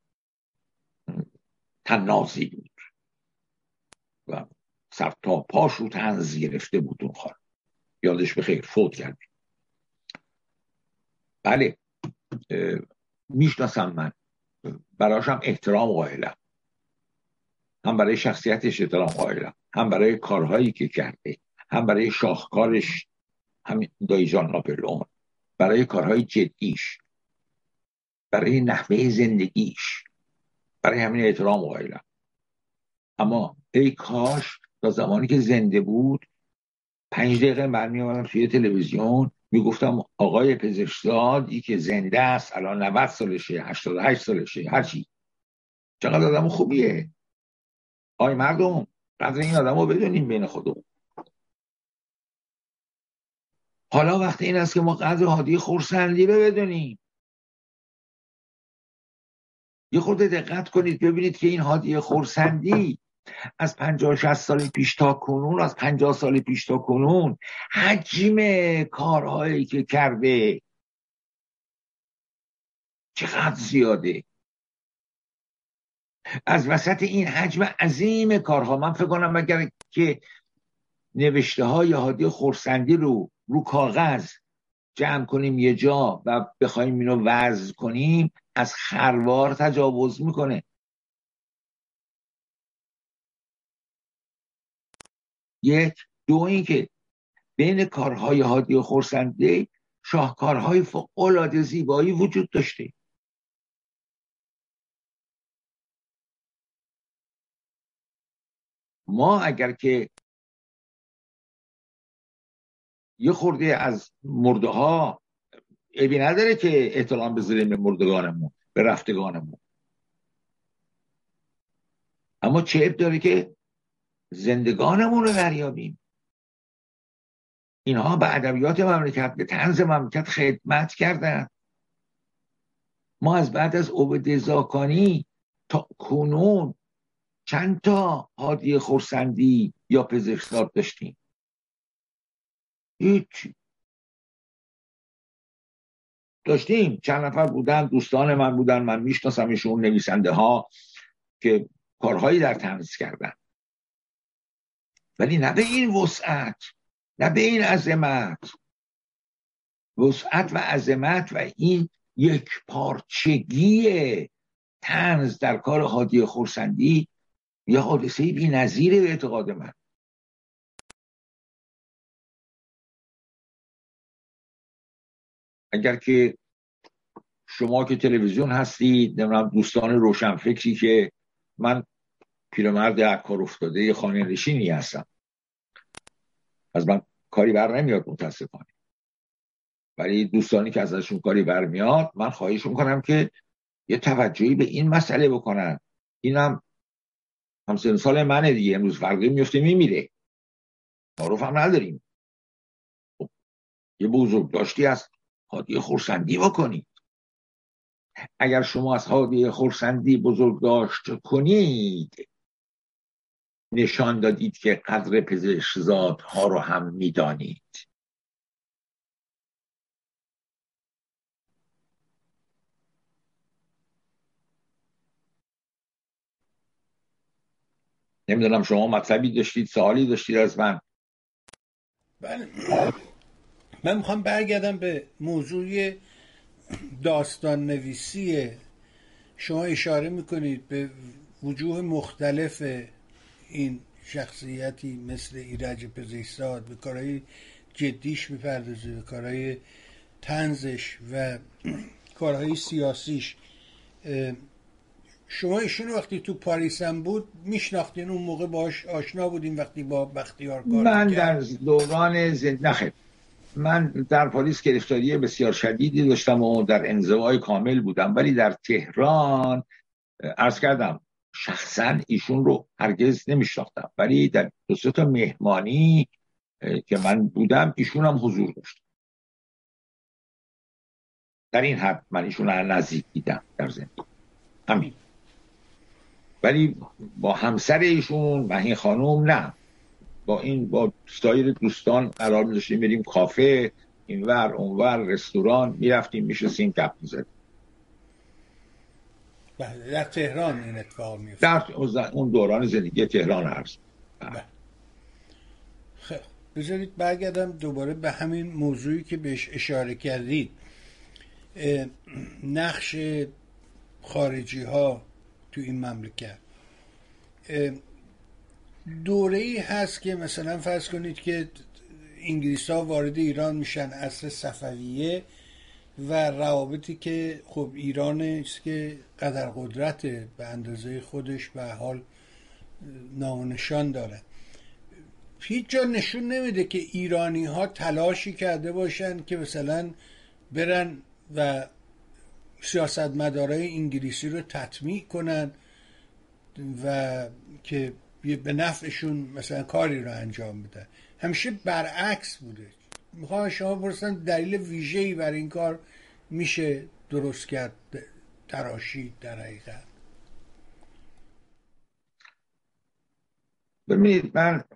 طنازی بود و سر تا پاش رو طنز گرفته بود. اون خانم یادش بخیر، فوت کرد. بله میشناسم، من براشم احترام قائلم، هم برای شخصیتش احترام قائلم، هم برای کارهایی که کرده، هم برای شاهکارش، همین دایی جان ناپلئون، برای کارهای جدیش، برای نحوه زندگیش، برای همین احترام قائلم. اما ای کاش تا زمانی که زنده بود 5 دقیقه من میامدم توی تلویزیون میگفتم آقای پزشکزادی که زنده است، الان 90 سالشه، 88 سالشه، هرچی، چقدر آدم خوبیه. آی مردم، قدر این آدم رو بدونیم بین خودمون. حالا وقت این است که ما قدر هادی خورسندی رو بدونیم. یه خورده دقت کنید ببینید که این هادی خورسندی از 50-60 سال پیش تا کنون، از 50 سال پیش تا کنون، حجم کارهایی که کرده چقدر زیاده. از وسط این حجم عظیم کارها من فکر کنم اگر که نوشته های هادی خورسندی رو کاغذ جمع کنیم یه جا و بخوایم اینو وزن کنیم، از خروار تجاوز میکنه. یک دو، این که بین کارهای هادی خورسندی شاهکارهای فوق‌العاده زیبایی وجود داشته. ما اگر که یه خورده از مرده ها عیبی نداره که احترام بذاریم به مردگانمون، به رفتگانمون، اما چه عیب داره که زندگانمون رو دریابیم. اینها به ادبیات مملکت، به طنز مملکت خدمت کردن. ما از بعد از عبد زاکانی تا کنون چند تا هادی خورسندی یا پزشکزاد داشتیم؟ هیچ. داشتیم چند نفر بودن، دوستان من بودن، من میشناسمشون، نویسنده ها که کارهایی در طنز کردن، ولی نه به این وسعت، نه به این عظمت. وسعت و عظمت و این یک پارچگی طنز در کار هادی خورسندی یه حادثه بی‌نظیره به اعتقاد من. اگر که شما که تلویزیون هستید، نمیدونم دوستان روشنفکری، که من پیرمرد عکار افتاده خانه نشینی هستم، از من کاری بر نمیاد متاسفانه، ولی دوستانی که ازشون کاری برمیاد من خواهش میکنم که یه توجهی به این مسئله بکنن. اینم همسن سال منه دیگه، امروز فرقی میفته میمیره، تعارف هم نداریم. خب یه بزرگ داشتی از هادی خورسندی بکنید. اگر شما از هادی خورسندی بزرگ داشت کنید، نشان دادید که قدر پزشکزادها رو هم میدانید. نمیدونم شما مطلبی داشتید، سوالی داشتید از من؟ بله، من میخوام برگردم به موضوع داستان نویسی. شما اشاره میکنید به وجوه مختلف این شخصیتی مثل ایرج پزشکزاد، به کارهای جدیش میپردازه، به کارهای طنزش و کارهای سیاسیش. شما ایشون وقتی تو پاریس هم بود میشناختین؟ اون موقع باش آشنا بودین وقتی با بختیار کار من میکرد؟ در دوران نخیر، من در پاریس گرفتاری بسیار شدیدی داشتم و در انزوای کامل بودم، ولی در تهران عرض کردم شخصا ایشون رو هرگز نمیشناختم، ولی در 2-3 تا مهمانی که من بودم ایشون هم حضور داشت. در این حد من ایشون رو نزدیک دیدم در زندگی، همین. ولی با همسر ایشون مهین خانم نه، با سایر دوستان قرار می‌ذاشتیم بریم کافه، اینور اونور رستوران، میرفتیم میشستیم گپ می‌زدیم. در تهران این اتفاق میفته، در اون دوران زندگی تهران هست. خب بذارید برگردم دوباره به همین موضوعی که بهش اشاره کردید، نقش خارجی ها تو این مملکت. دوره‌ای هست که مثلا فرض کنید که انگلیس ها وارد ایران میشن عصر صفویه و روابطی که خب ایران است که قدر قدرت به اندازه خودش به حال نامونشان داره، هیچ جا نشون نمیده که ایرانی ها تلاشی کرده باشن که مثلا برن و سیاستمدارای انگلیسی رو تطمیع کنن و که به نفعشون مثلا کاری رو انجام بدن. همیشه برعکس بوده. میخوام شما پرسن دلیل ویژه‌ای برای این کار میشه درست کرد، تراشید در حقیقت؟ ببینید من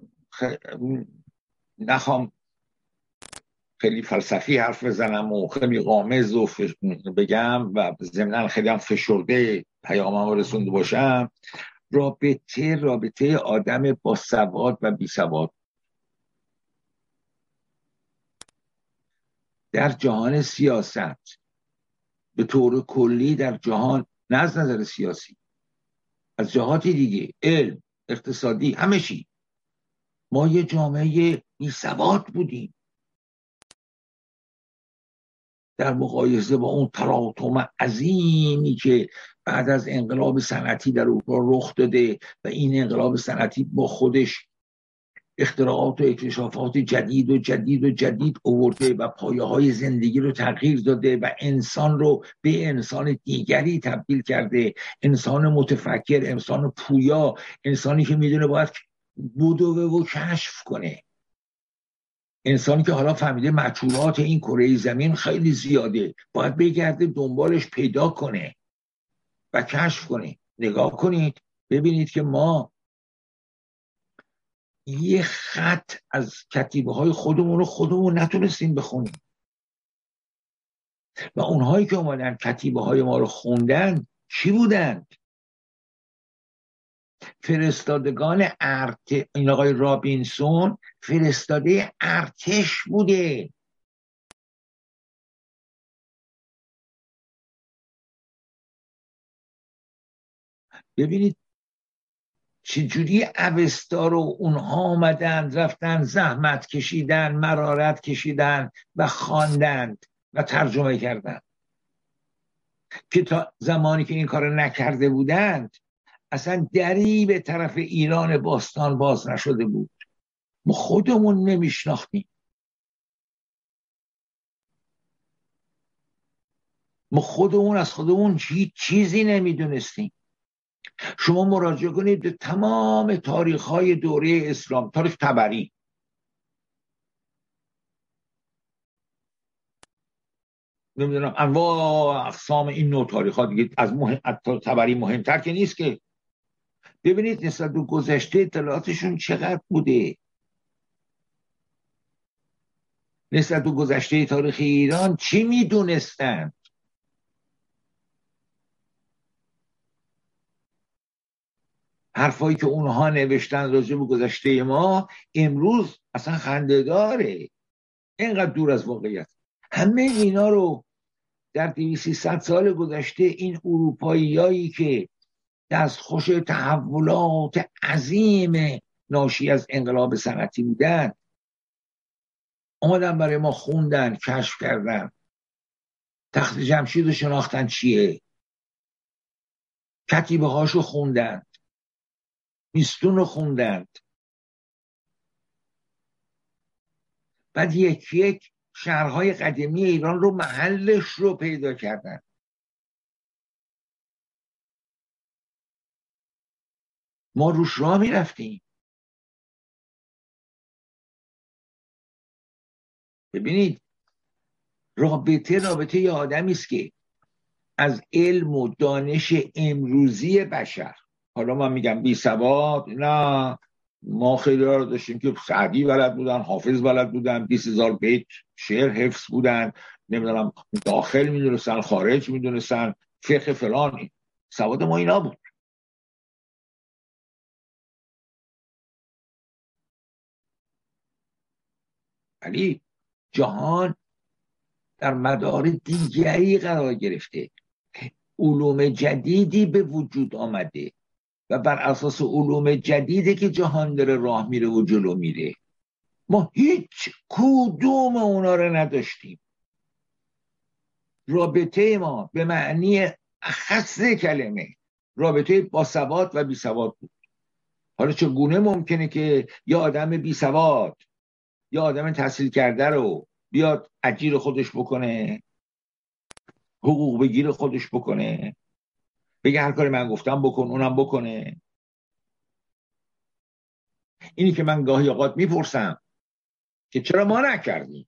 نخوام خیلی فلسفی حرف بزنم و خیلی غامض و بگم و ضمناً خیلی هم فشرده پیامم رسونده باشم. رابطه آدم با سواد و بی سواد در جهان سیاست به طور کلی، در جهان نه از نظر سیاسی، از جهاتی دیگه، علم، اقتصادی، همه چی، ما یه جامعه بی سواد بودیم در مقایسه با اون تلاطم عظیمی که بعد از انقلاب صنعتی در اروپا رخ داده و این انقلاب صنعتی با خودش اختراعات و اکتشافات جدید و جدید و جدید آورده و پایه‌های زندگی رو تغییر داده و انسان رو به انسان دیگری تبدیل کرده، انسان متفکر، انسان پویا، انسانی که میدونه باید بدوه و کشف کنه، انسانی که حالا فهمیده مچولات این کره زمین خیلی زیاده، باید بگرده دنبالش پیدا کنه و کشف کنه. نگاه کنید ببینید که ما یه خط از کتیبه های خودمون نتونستیم بخونیم و اونهایی که اومدن کتیبه های ما رو خوندن چی بودن؟ فرستادگان این آقای رابینسون فرستاده ارتش بوده. ببینید چجوری اوستا رو اونها آمدن رفتن زحمت کشیدن، مرارت کشیدن و خواندند و ترجمه کردند که تا زمانی که این کار نکرده بودند اصلا دری به طرف ایران باستان باز نشده بود. ما خودمون نمیشناختیم، ما خودمون از خودمون هیچ چیزی نمیدونستیم. شما مراجعه کنید به تمام تاریخ‌های دوره اسلام، تاریخ طبری، نمیدونم انواع اقسام این نوع تاریخ‌ها دیگه، از طبری مهمتر که نیست که. ببینید نسبت به گذشته اطلاعاتشون چقدر بوده، نسبت به گذشته تاریخ ایران چی میدونستن. حرفایی که اونها نوشتن راجع به گذشته ما امروز اصلا خنده‌داره، اینقدر دور از واقعیت. همه اینا رو در 200-300 سال گذشته این اروپاییایی که دستخوش تحولات عظیم ناشی از انقلاب صنعتی بودن آمدن برای ما خوندن، کشف کردن، تخت جمشید رو شناختن چیه، کتیبه هاشو خوندن، بیستون رو خوندند، بعد یک یک شهرهای قدیمی ایران رو محلش رو پیدا کردن. ما روش راه می رفتیم. ببینید رابطه یه آدمی است که از علم و دانش امروزی بشر، حالا من میگم بی سواد، نه، ما خیلی ها رو داشتیم که سعدی بلد بودن، حافظ بلد بودن، 20,000 بیت شعر حفظ بودن، نمیدونم داخل میدونستن، خارج میدونستن، فقه فلان. سواد ما اینا بود. ولی جهان در مدار دیگری قرار گرفته، علوم جدیدی به وجود آمده و بر اساس علوم جدیدی که جهان داره راه میره و جلو میره. ما هیچ کدوم اونا رو نداشتیم. رابطه ما به معنی اخص کلمه رابطه با سواد و بی سواد بود. حالا چگونه ممکنه که یه آدم بی سواد یه آدم تحصیل کرده رو بیاد اجیر خودش بکنه، حقوق بگیر خودش بکنه، بگه هر کاری من گفتم بکن اونم بکنه؟ اینی که من گاهی اوقات میپرسم که چرا ما نکردیم،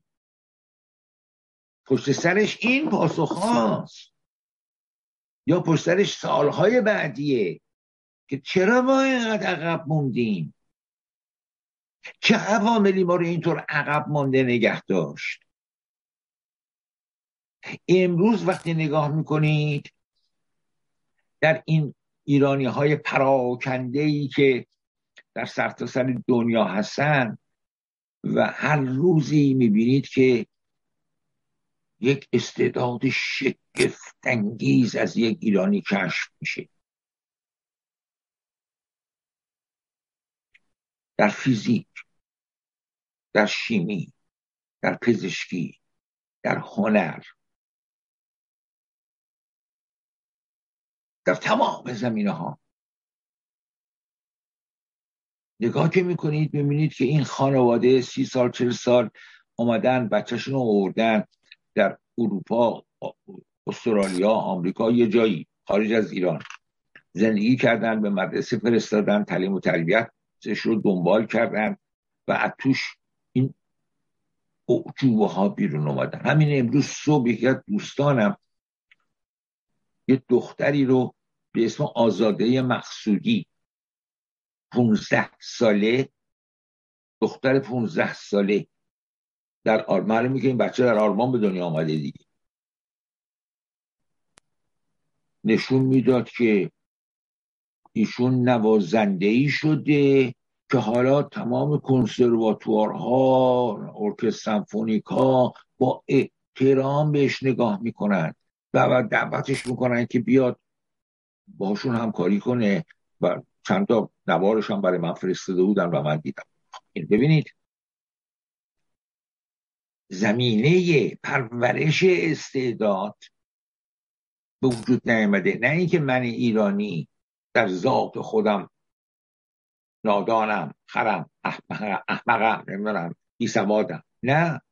پشت سرش این پاسخ هاست، یا پشت سرش سالهای بعدیه که چرا ما اینقدر عقب موندیم، چه عواملی ما رو اینطور عقب مانده نگه داشت. امروز وقتی نگاه میکنید در این ایرانی های پراکنده‌ای که در سرتاسر دنیا هستن و هر روزی میبینید که یک استعداد شگفت‌انگیز از یک ایرانی کشف میشه، در فیزیک، در شیمی، در پزشکی، در هنر، در تمام زمینه ها. نگاه که میکنید میبینید که این خانواده 30 سال 40 سال اومدن بچهشون رو آوردن در اروپا، استرالیا، آمریکا، یه جایی خارج از ایران زندگی کردن، به مدرسه فرستادن، تعلیم و تربیتش رو دنبال کردن و از توش این اعجوبه ها بیرون اومدن. همین امروز صبح یکی از دوستانم یه دختری رو به اسم آزاده مقصودی، 15 ساله، دختر 15 ساله در آلمان، میگه این بچه در آلمان به دنیا آمده دیگه، نشون میداد که ایشون نوازنده‌ای شده که حالا تمام کنسرواتوارها، ارکستر سمفونیکا با احترام بهش نگاه میکنن و دعوتش میکنن که بیاد باشون همکاری کنه و چند تا نوارش هم برای من فرستاده بودن و من دیدم. این ببینید زمینه پرورش استعداد به وجود نیامده. نه اینکه من ایرانی در ذات خودم نادانم، خرم، احمقم، نمیدونم، بی‌سوادم، نه،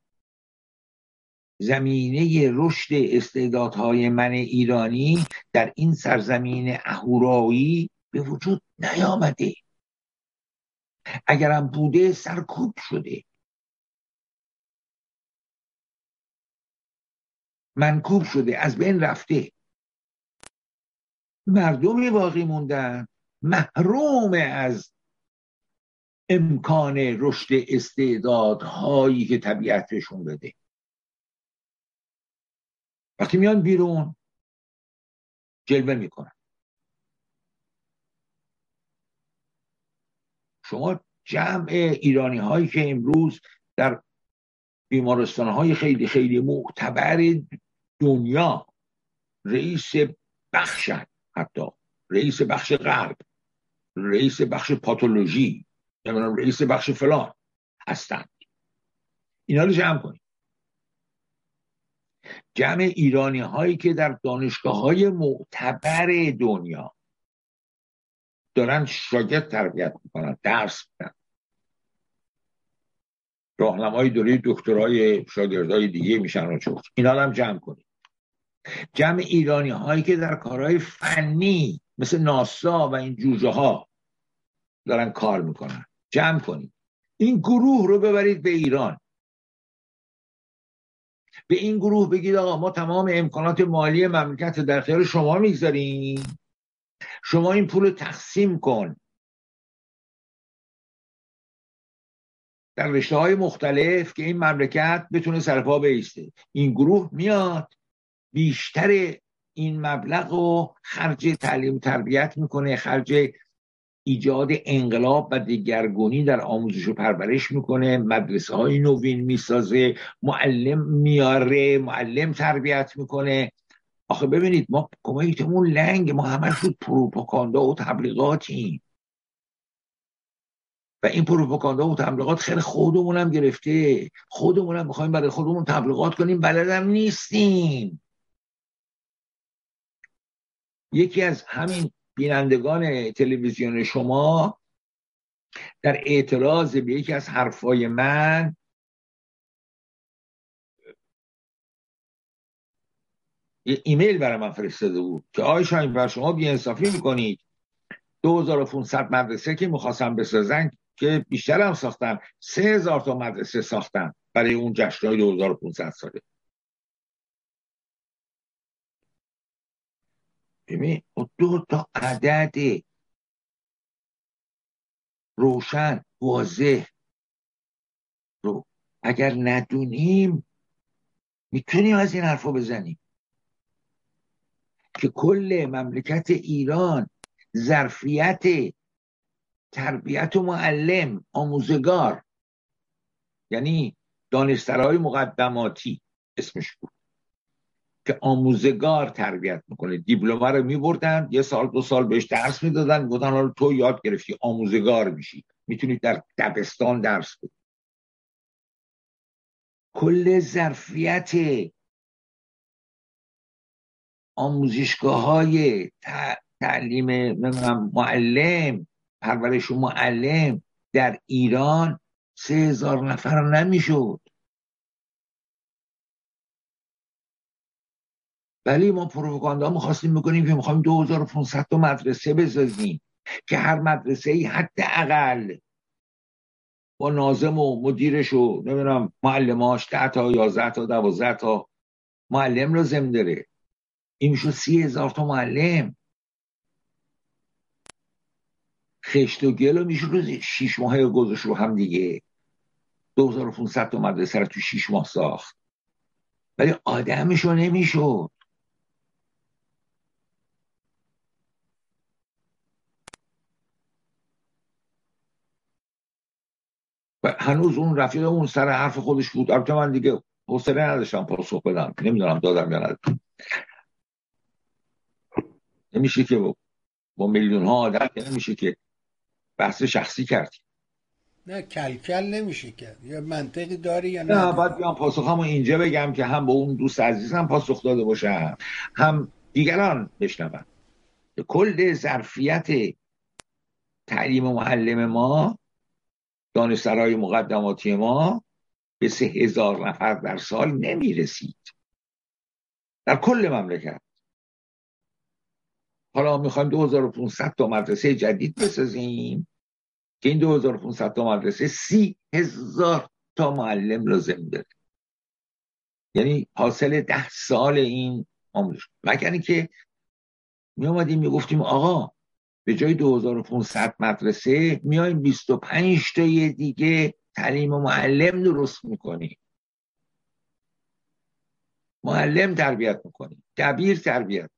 زمینه رشد استعدادهای من ایرانی در این سرزمین اهورایی به وجود نیامده. اگرم بوده سرکوب شده، منکوب شده، از بین رفته. مردمی باقی موندن محروم از امکان رشد استعدادهایی که طبیعتشون بده. وقتی میان بیرون جلوه میکنن. شما جمع ایرانی هایی که امروز در بیمارستان های خیلی خیلی معتبر دنیا رئیس بخشن، حتی رئیس بخش قلب، رئیس بخش پاتولوژی، نمیدونم رئیس بخش فلان هستند، اینا رو جمع کنید. جمع ایرانی هایی که در دانشگاه های معتبر دنیا دارن شاگرد تربیت میکنن، درس میدن، راهنمای دوره دکترای شاگردای دیگه میشن و چوت، اینا رو هم جمع کنید. جمع ایرانی هایی که در کارهای فنی مثل ناسا و این جوجه ها دارن کار میکنن، جمع کنید. این گروه رو ببرید به ایران. به این گروه بگید آقا ما تمام امکانات مالی مملکت در اختیار شما میگذاریم، شما این پول تقسیم کن در رشته‌های مختلف که این مملکت بتونه سرپا بایسته. این گروه میاد بیشتر این مبلغ رو خرج تعلیم تربیت میکنه، خرج ایجاد انقلاب و دگرگونی در آموزش و پرورش میکنه، مدرسه های نوین میسازه، معلم میاره، معلم تربیت میکنه. آخه ببینید ما کمایتمون لنگ، ما همه شد پروپاگاندا و تبلیغاتیم و این پروپاگاندا و تبلیغات خیلی خودمونم گرفته، خودمونم میخوایم برای خودمون تبلیغات کنیم، بلدم نیستیم. یکی از همین بینندگان تلویزیون شما در اعتراض به یکی از حرفای من یه ایمیل برای من فرستاده بود که آقای شاهین‌فر شما بی‌انصافی میکنید، 2500 مدرسه که میخواستن بسازن که بیشتر هم ساختن، 3000 تا مدرسه ساختن برای اون جشنهای 2500 ساله. ببین 2 تا عدد روشن واضح رو اگر ندونیم میتونیم از این حرفا بزنیم که کل مملکت ایران ظرفیت تربیت و معلم آموزگار، یعنی دانشسرای مقدماتی اسمش بود که آموزگار تربیت میکنه، دیپلمه رو میبردن 1 سال 2 سال بهش درس میدادن، میگفتن حالا تو یاد گرفتی آموزگار میشی، میتونی در دبستان درس بدی. کل ظرفیت آموزشگاه‌های تعلیم معلم، پرورش معلم در ایران 3000 نفر نمیشد. ولی ما پروپاگاندا می‌خواستیم بکنیم که می‌خوایم 2500 تا مدرسه بسازیم که هر مدرسه‌ای حداقل با ناظم و مدیرش و نمیدونم معلماش 10 تا 11 تا 12 تا معلم لازم داره. این میشه 30000 تا معلم. خشت و گل رو میشه رو 6 ماه گذاشت رو هم دیگه 2500 تا مدرسه رو تو 6 ماه ساخت، ولی آدمشو نمیشد. و هنوز اون رفیق اون سر حرف خودش بود. البته من دیگه حوصله نداشتم پاسخ بدم، نمیدونم دادم یا ندادم. نمیشه که با میلیون ها آدم نمیشه که بحث شخصی کردی. نه کلکل نمیشه کرد، یا منطقی داری یا نه نداری. باید بیام پاسخمو اینجا بگم که هم به اون دوست عزیزم پاسخ داده باشم، هم دیگران بشنون. کل ظرفیت تعلیم و معلم ما، دانشسرای مقدماتی ما به 3000 نفر در سال نمیرسید در کل مملکت. حالا میخوایم 2500 تا مدرسه جدید بسازیم که این 2500 تا مدرسه 30,000 تا معلم لازم داره، یعنی حاصل 10 سال این آموزش. مگر اینکه میامدیم میگفتیم آقا به جای 2500 مدرسه میایم 25 تا دیگه تعلیم و معلم درست میکنیم، معلم تربیت میکنیم، دبیر تربیت.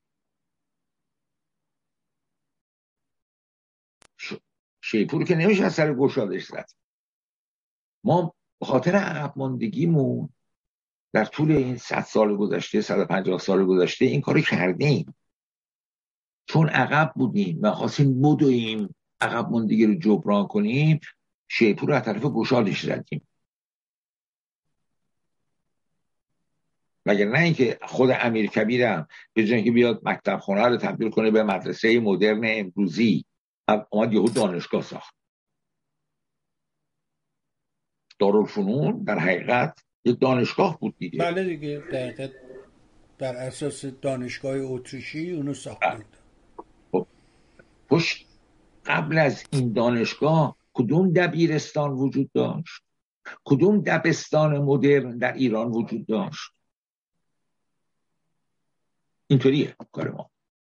شیپور که نمیشه از سر گشادش زد. ما به خاطر عقب ماندگیمون در طول این 100 سال گذشته، 150 سال گذشته این کارو کردیم، چون عقب بودیم و خواستیم بدویم عقب ماندگی رو جبران کنیم، شیپور رو از طرف گشادش زدیم. مگر نه اینکه خود امیر کبیرم به جای اینکه بیاد مکتب خونه رو تبدیل کنه به مدرسه مدرن امروزی، اومد یهو دانشگاه ساخت. دارالفنون در حقیقت یک دانشگاه بود دیگه. بله دیگه، دقیقاً بر اساس دانشگاه اتریشی اونو ساخته بود. خب پشت قبل از این دانشگاه کدوم دبیرستان وجود داشت؟ کدوم دبستان مدرن در ایران وجود داشت؟ اینطوریه کار ما.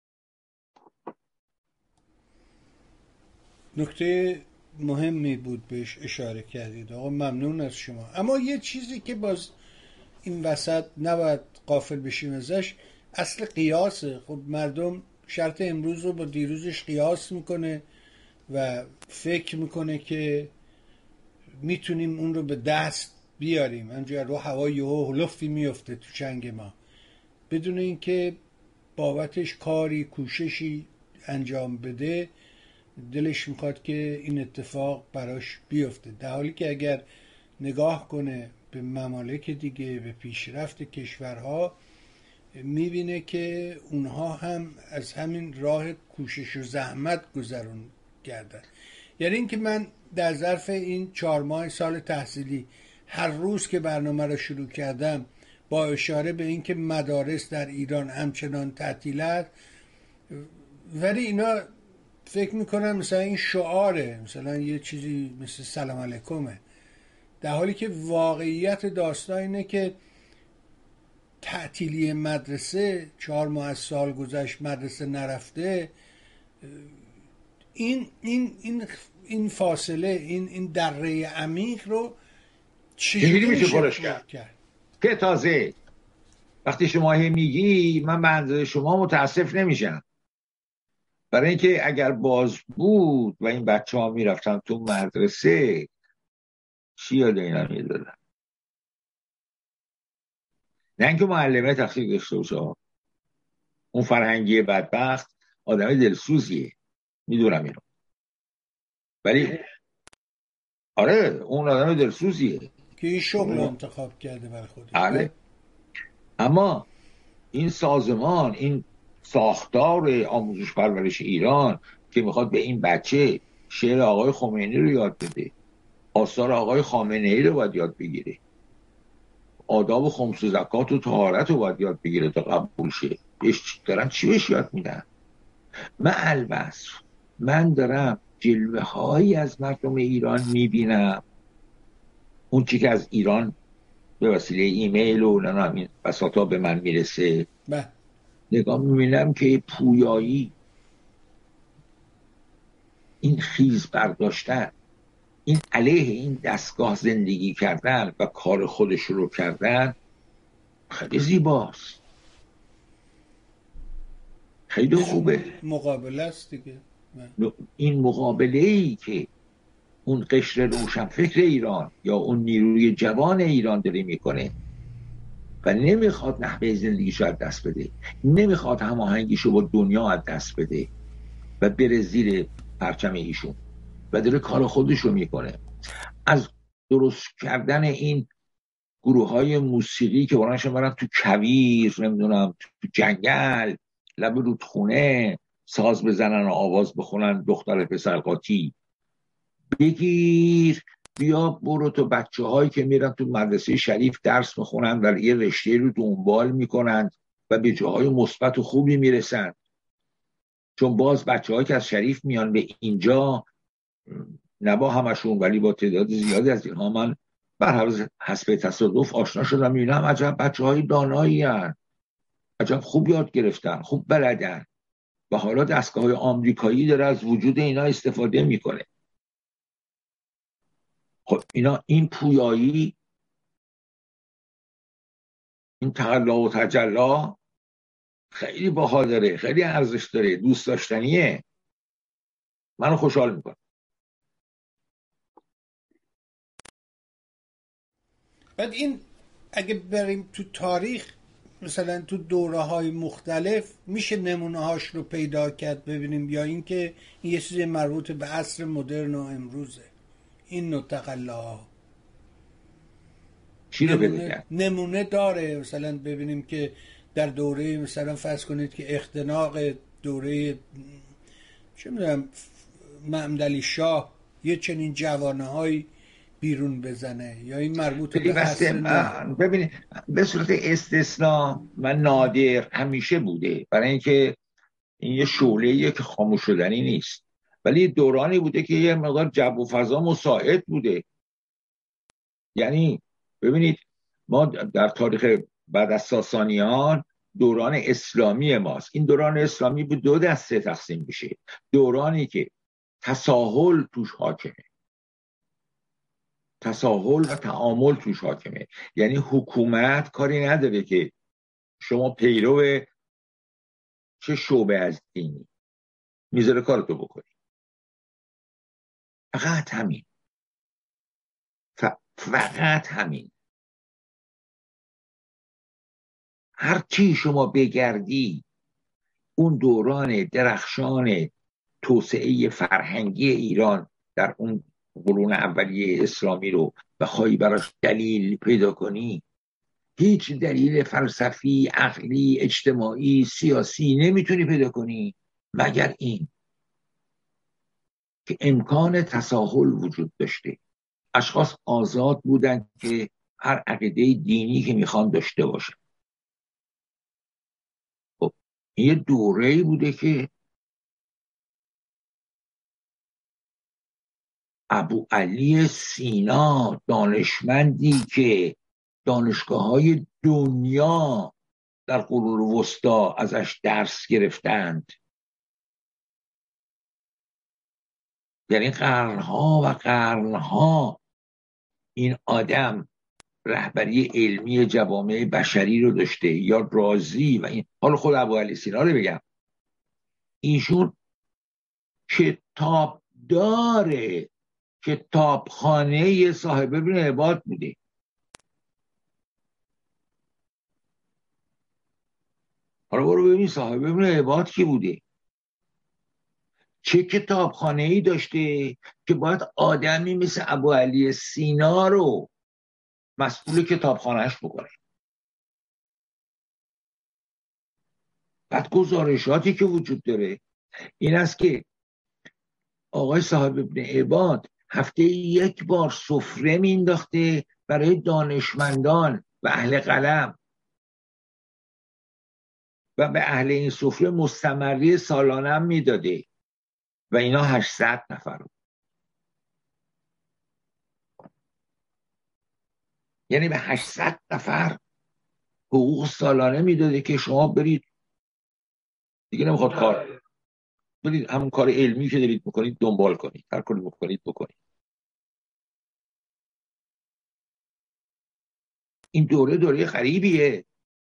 نکته مهمی بود بهش اشاره کردید آقا، ممنون از شما. اما یه چیزی که باز این وسط نباید غافل بشیم ازش، اصل قیاسه. خب مردم شرط امروز رو با دیروزش قیاس میکنه و فکر میکنه که میتونیم اون رو به دست بیاریم. همجور رو هوای یهو هلفی میفته تو چنگ ما بدون اینکه بابتش کاری کوششی انجام بده. دلش میخواد که این اتفاق براش بیفته، در حالی که اگر نگاه کنه به ممالک دیگه، به پیشرفت کشورها، میبینه که اونها هم از همین راه کوشش و زحمت گذرون کردن. یعنی اینکه من در ظرف این 4 ماه سال تحصیلی هر روز که برنامه رو شروع کردم با اشاره به اینکه مدارس در ایران همچنان تعطیل است، ولی اینا فکر میکنن مثلا این شعاره، مثلا یه چیزی مثل سلام علیکمه، در حالی که واقعیت داستان اینه که تعطیلی مدرسه 4 ماه از سال گذشت مدرسه نرفته، این فاصله، این دره عمیق رو چجوری میشه پرش کرد؟ که تازه وقتی شما میگی من به اندازه شما متاسف نمیشم، برای اینکه اگر باز بود و این بچه ها میرفتن تو مدرسه چی یاد اینا میدادن؟ نه اینکه معلمه تقصیر داشته باشه، اون فرهنگی بدبخت آدم دلسوزیه، میدونم اینو، ولی آره اون آدم دلسوزیه که این شغل انتخاب کرده برای خودش. آره. اما این سازمان، این ساختار آموزش پرورش ایران که میخواد به این بچه شعر آقای خمینی رو یاد بده، آثار آقای خامنه ای رو باید یاد بگیره، آداب و خمس و زکات و طهارت رو باید یاد بگیره تا قبول شه، دارن چی بهش یاد میدن؟ من دارم جلوه هایی از مردم ایران میبینم، اون چی که از ایران به وسیله ایمیل و این بساطا به من میرسه، نگاه میبینم که پویایی، این خیز برداشتن، این علیه این دستگاه زندگی کردن و کار خودش رو کردن خیلی زیباست، خیلی خوبه. مقابله است دیگه. این مقابله‌ای که اون قشر روشنفکر ایران یا اون نیروی جوان ایران داره میکنه و نمیخواد نحوه زندگیشو از دست بده، نمیخواد هماهنگیشو با دنیا از دست بده و بره زیر پرچم ایشون و داره کار خودشو میکنه. از درست کردن این گروه های موسیقی که برانشون برن تو کویر، نمیدونم تو جنگل، لب رودخونه ساز بزنن و آواز بخونن، دختر پسر قاطی بگیر بیا برو، تو بچه هایی که میرن تو مدرسه شریف درس میخونن و یه رشته رو دنبال میکنن و به جاهای مثبت و خوبی میرسن، چون باز بچه هایی که از شریف میان به اینجا، نه با همشون ولی با تعداد زیادی از اینها من بر حسب تصادف آشنا شدم، میبینم عجب بچه های دانایی هن، عجب خوب یاد گرفتن، خوب بلدن و حالا دستگاه های آمریکایی داره از وجود اینا استفاده میکنه. خب اینا، این پویایی، این تقلا و تجلا خیلی باحال داره، خیلی ارزش داره، دوست داشتنیه، منو خوشحال میکنه. بعد این اگه بریم تو تاریخ، مثلا تو دوره های مختلف میشه نمونه هاش رو پیدا کرد ببینیم، یا اینکه این یه چیز مربوط به عصر مدرن و امروزه، این نوع تقلاها نمونه داره؟ مثلا ببینیم که در دوره مثلا فرض کنید که اختناق دوره چه میدونم محمد علی شاه یه چنین جوانه های بیرون بزنه، یا این مربوط به عصر ببینید به صورت استثناء و نادر همیشه بوده، برای اینکه این یه شعله‌ایه که خاموش شدنی نیست، ولی دورانی بوده که یه مقدار جو و فضا مساعد بوده. یعنی ببینید ما در تاریخ بعد از ساسانیان دوران اسلامی ماست. این دوران اسلامی به دو دسته تقسیم میشه. دورانی که تساهل توش حاکمه، تساهل و تعامل توش حاکمه، یعنی حکومت کاری نداره که شما پیرو چه شعبه از دینی، میذاره کارتو بکنی، فقط همین، فقط همین. هر چی شما بگردی اون دوران درخشان توسعه فرهنگی ایران در اون قرون اولیه اسلامی رو بخوای براش دلیل پیدا کنی، هیچ دلیل فلسفی، عقلی، اجتماعی، سیاسی نمیتونی پیدا کنی مگر این که امکان تساهل وجود داشته. اشخاص آزاد بودن که هر عقیده دینی که میخوان داشته باشن. خب یه دوره‌ای بوده که ابو علی سینا، دانشمندی که دانشگاه‌های دنیا در قرون وسطا ازش درس گرفتند، یعنی قرنها و قرنها این آدم رهبری علمی جوامع بشری رو داشته، یا رازی و این. حالا خود ابو علی سینا رو بگم، ایشون کتاب داره، کتابخانه صاحب ابن عباد بوده. حالا برو ببین صاحب ابن عباد کی بوده، چه کتابخانه ای داشته که باید آدمی مثل ابو علی سینا رو مسئول کتابخانهش بکنه. بعد گزارشاتی که وجود داره این است که آقای صاحب ابن عباد هفته یک بار سفره مینداخته برای دانشمندان و اهل قلم و به اهل این سفره مستمری سالانه هم میداده و اینا 800 نفر. یعنی به 800 نفر حقوق سالانه میداده که شما برید دیگه، نمیخواد کار، برید همون کار علمی که دارید میکنید دنبال کنید، هر کاری میکنید بکنید. این دوره غریبیه.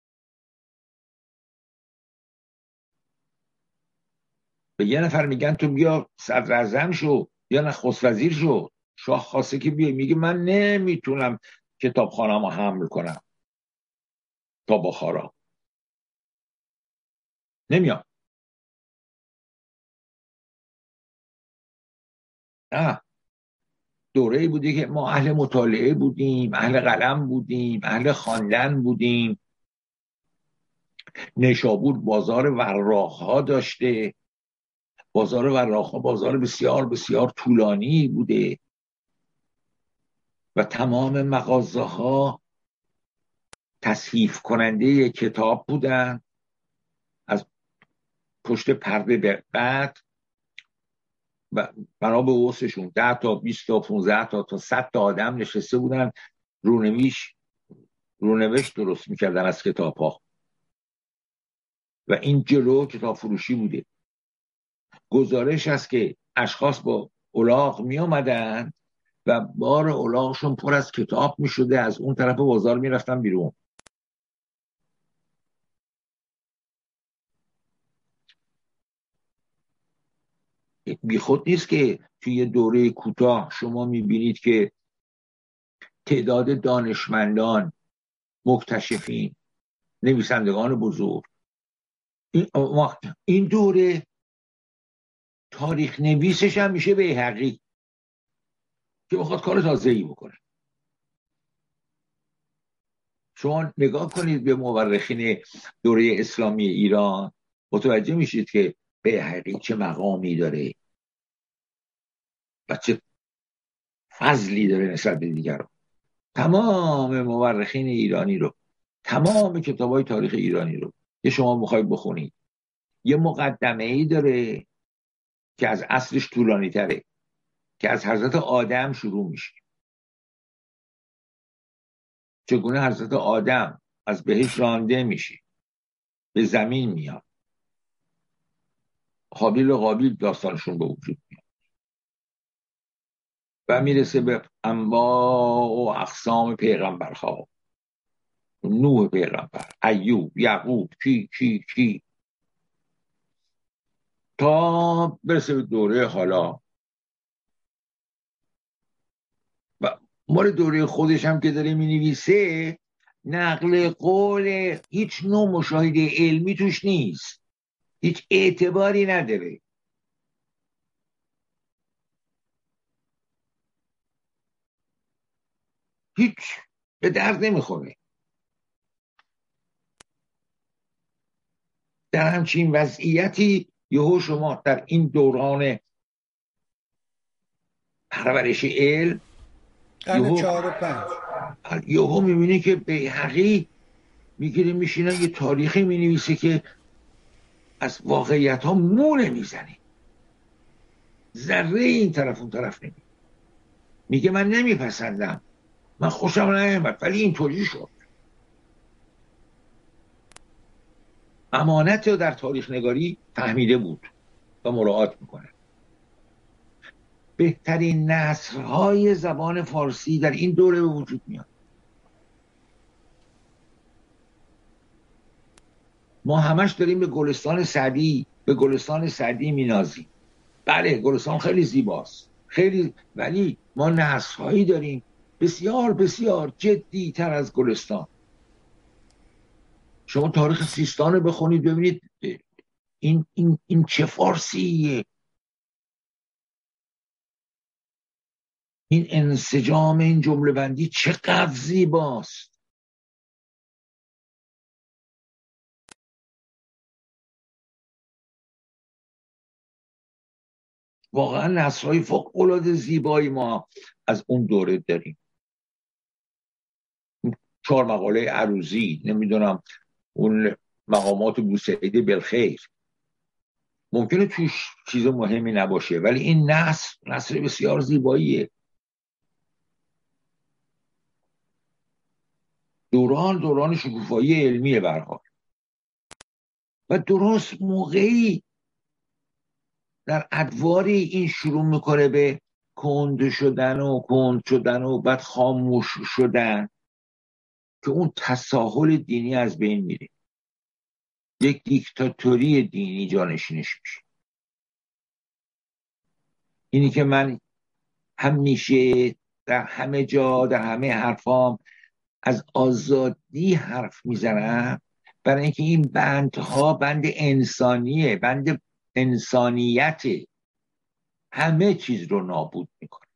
به یه نفر میگن تو بیا صدر اعظم شو یا نخست وزیر شو، شاه خواسته که بیا، میگه من نمیتونم کتابخانه‌مو حمل کنم تا بخارا، نمیام. نه، دوره‌ای بوده که ما اهل مطالعه بودیم، اهل قلم بودیم، اهل خواندن بودیم. نیشابور بازار وراق‌ها داشته، بازار وراق‌ها بازار بسیار بسیار طولانی بوده و تمام مغازه‌ها تصحیف کننده کتاب بودن. از پشت پرده به بعد بنا به وسعشون 10 تا 20 تا 15 تا 100 تا آدم نشسته بودن رونوشت درست میکردن از کتاب ها و این جلو کتاب فروشی بوده. گزارش است که اشخاص با الاغ می آمدن و بار الاغشون پر از کتاب می شده، از اون طرف بازار می رفتن بیرون. بی خود نیست که توی دوره کوتاه شما می بینید که تعداد دانشمندان، مکتشفین، نویسندگان بزرگ، این دوره تاریخ نویسش هم میشه بیهقی که بخواد کار تازه‌ای بکنه. شما نگاه کنید به مورخین دوره اسلامی ایران، متوجه میشید که بیهقی چه مقامی داره و چه فضلی داره نسبت به دیگران. تمام مورخین ایرانی رو، تمام کتابای تاریخ ایرانی رو که شما میخواید بخونید، یه مقدمه‌ای داره که از اصلش طولانی تره، که از حضرت آدم شروع میشه چگونه حضرت آدم از بهشت رانده میشه، به زمین میاد، هابیل و قابیل داستانشون به وجود میاد و میرسه به انواع و اقسام پیغمبرها، نوح پیغمبر، ایوب، یعقوب، کی تا برسه به دوره حالا و مال دوره خودش هم که داره مینویسه نقل قول هیچ نوع مشاهده علمی توش نیست، هیچ اعتباری نداره. هیچ به درد نمیخوره. در همچین وضعیتی یهو شما در این دوران پرورش علم قرن 4 و 5 یهو میبینی که بیهقی میگیره میشینه یه تاریخی مینویسه که از واقعیت ها مو نمیزنه، ذره این طرف اون طرف نمی. میگه من نمیپسندم، من خوشم نیامد، ولی اینطوری شد. امانت رو در تاریخ نگاری فهمیده بود و مراعات میکنه. بهترین نثرهای زبان فارسی در این دوره به وجود میاد. ما همش داریم به گلستان سعدی مینازیم. بله گلستان خیلی زیباست، خیلی، ولی ما نثرهایی داریم بسیار بسیار جدی تر از گلستان. شما تاریخ سیستان رو بخونید ببینید این چه فارسیه، این انسجام این جمله بندی چقدر زیباست. واقعا نثرهای فوق‌العاده زیبایی ما از اون دوره داریم. 4 مقاله عروضی، نمیدونم اون مقامات بوسعید بالخیر، ممکنه توش چیز مهمی نباشه ولی این نثر بسیار زیباییه. دوران شکوفایی علمیه به هر حال و درست موقعی در ادواری این شروع میکنه به کند شدن و بعد خاموش شدن که اون تساهل دینی از بین میره، یک دیکتاتوری دینی جانشینش میشه. اینی که من همیشه در همه جا در همه حرفام از آزادی حرف میزنم برای اینکه این بندها بند انسانیه، بند انسانیت همه چیز رو نابود میکنه.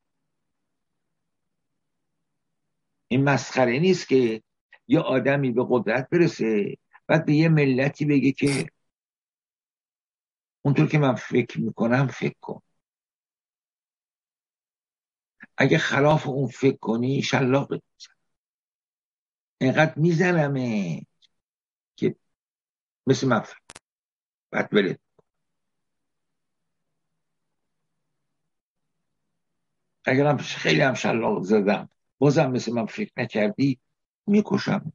این مسخره نیست که یه آدمی به قدرت برسه بعد به یه ملتی بگه که اونطور که من فکر میکنم فکر کن، اگه خلاف اون فکر کنی شلاق بزن، اینقدر میزنمه که مثل من فکر بعد ولد. اگرم خیلی هم شلاق زدم بازم مثل من فکر نکردی میکشم.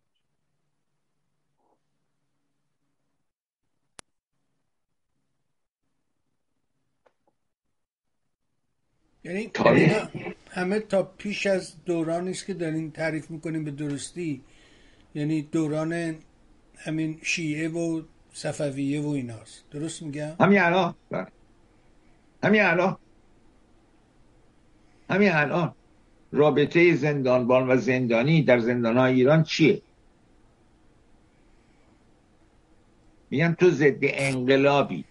یعنی همه تا پیش از دورانی است که دارین تعریف میکنیم به درستی، یعنی دوران همین شیعه و صفویه و ایناست، درست میگم؟ همین الان رابطه زندانبان و زندانی در زندانهای ایران چیه؟ میگن تو ضد انقلابی،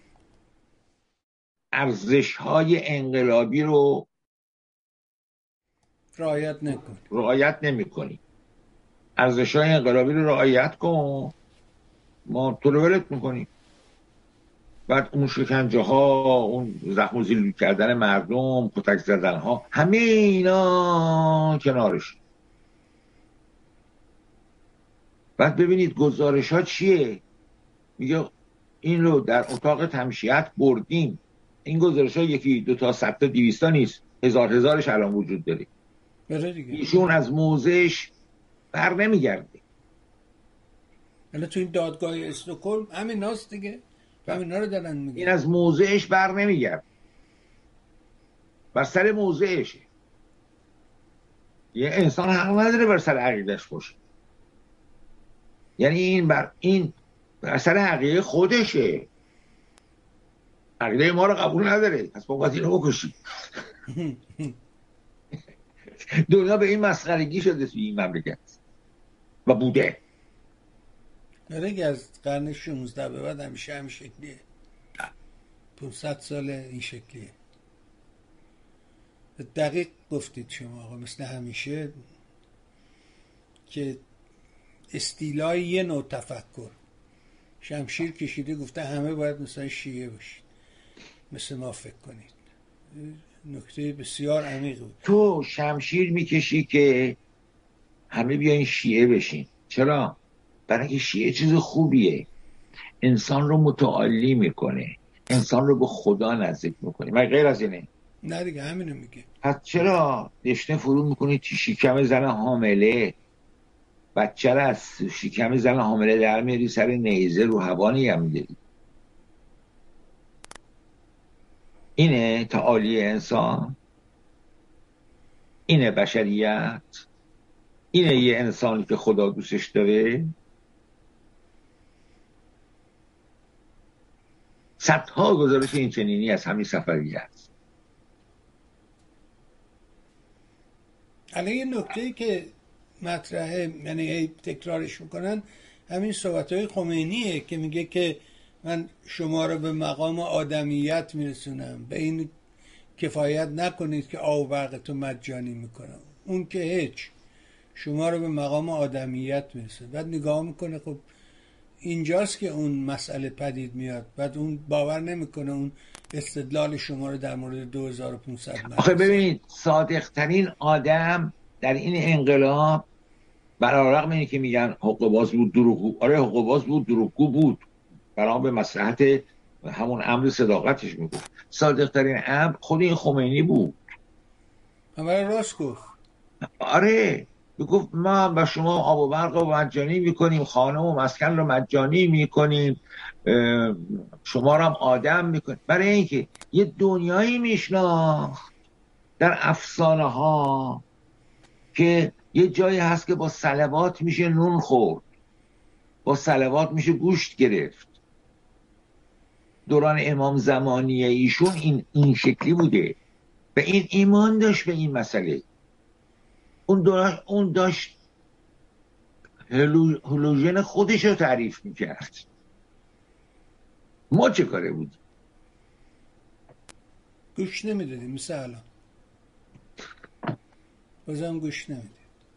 ارزش‌های انقلابی رو رعایت نمی‌کنی. ارزش‌های انقلابی رو رعایت کن، ما تو رو ولت می‌کنیم. بعد اون شکنجه ها، اون زخم و زیلو کردن مردم، کتک زدن ها، همه اینا کنارش. بعد ببینید گزارش ها چیه؟ میگه این رو در اتاق تمشیت بردیم. این گزارش ها یکی 2 تا 100 تا 200 تا نیست، هزارش الان وجود داره. ایشون از موضعش بر نمیگرده. حالا تو این دادگاه استکهلم همین ناست دیگه، همینا رو دارن میگن. این از موضعش بر نمیگرده، بر سر موضعشه. یه انسان حق نداره بر سر عقیدش باشه، یعنی این بر سر عقیده خودشه، عقیده ما رو قبول نداره، پس باید اینو بکشی. دنیا به این مسخرگی شده توی این مملکت و بوده. دیگه از قرن 16 به بعد همیشه همین شکلیه، 500 سال این شکلیه. دقیق گفتید شما آقا، مثل همیشه که استیلای یه نوع تفکر شمشیر کشیده گفته همه باید مثلا شیعه باشید، مثل ما فکر کنید. نکته بسیار عمیق بود. تو شمشیر میکشی که همه بیاین شیعه بشین. چرا؟ برای اینکه شیعه چیز خوبیه، انسان رو متعالی میکنه، انسان رو به خدا نزدیک میکنه. مگه غیر از اینه؟ نه دیگه همینو میگه. پس چرا دشنه فرو میکنی تو شکم زن حامله، بچه رو از شکم زن حامله در میاری سر نیزه رو هوا نگه میداری؟ اینه تعالی انسان؟ اینه بشریت؟ اینه یه انسانی که خدا دوستش داره؟ صدها گزارش این چنینی از همین سفری هست. الان یه نکته‌ای که مطرحه، یعنی تکرارش میکنن، همین صحبت‌های خمینیه که میگه که من شما رو به مقام آدمیت میرسونم، به این کفایت نکنید که آب و برقتو مجانی میکنم. اون که هیچ، شما رو به مقام آدمیت میرسونه. بعد نگاه میکنه، خب اینجاست که اون مسئله پدید میاد. بعد اون باور نمیکنه اون استدلال شما رو در مورد 2500 مدرسه. آخه ببینید، صادقترین آدم در این انقلاب، برای رغم اینه که میگن حقوق باز بود دروغگو، آره حقوق باز بود دروغگو بود، برای به مصلحت همون امر صداقتش میگفت. صادقترین امر خود این خمینی بود. برای راست گفت. آره میگفت ما به شما آب و برق رو مجانی میکنیم، خانه و مسکن رو مجانی میکنیم، شما رو هم آدم میکنیم. برای اینکه یه دنیایی میشناخت در افسانه ها که یه جایی هست که با صلوات میشه نون خورد، با صلوات میشه گوشت گرفت. دوران امام زمانی ایشون این شکلی بوده و این ایمان داشت به این مسئله. اون داشت هلوژن خودش رو تعریف میکرد. ما چه کاره بودیم؟ گوش نمیدادیم، مثل الان بازم گوش نمیدیم،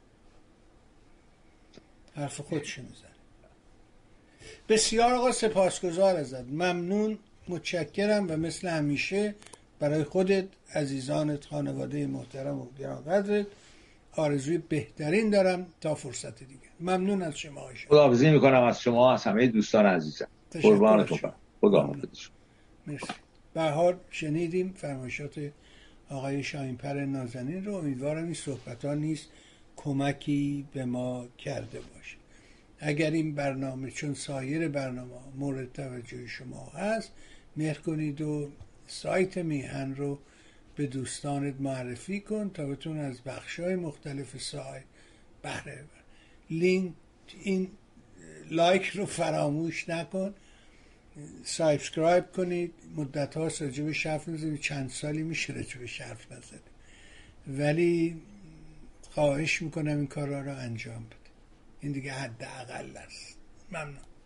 حرف خودشو میزنه. بسیار آقا سپاسگزار ازت، ممنون، متشکرم، و مثل همیشه برای خودت، عزیزانت، خانواده محترم و گرانقدرت آرزوی بهترین دارم تا فرصت دیگه. ممنون از شما آقای شایان. خداحافظی میکنم از شما، از همه دوستان عزیزم. قربانتون برم. خداحافظ. مرسی. به هر حال شنیدیم فرمایشات آقای شاهین‌پر نازنین رو. امیدوارم این صحبت‌ها نیز کمکی به ما کرده باشه. اگر این برنامه چون سایر برنامه مورد توجه شما هست، مهر کنید و سایت میهن رو به دوستانت معرفی کن تا بتون از بخش‌های مختلف سایت بهره ببر. لینک این لایک رو فراموش نکن، سابسکرایب کنید. مدت ها راجع به حرف نزدیم، چند سالی میشه راجع به حرف نزدیم، ولی خواهش میکنم این کارا رو انجام بده. این دیگه حداقل است. ممنون.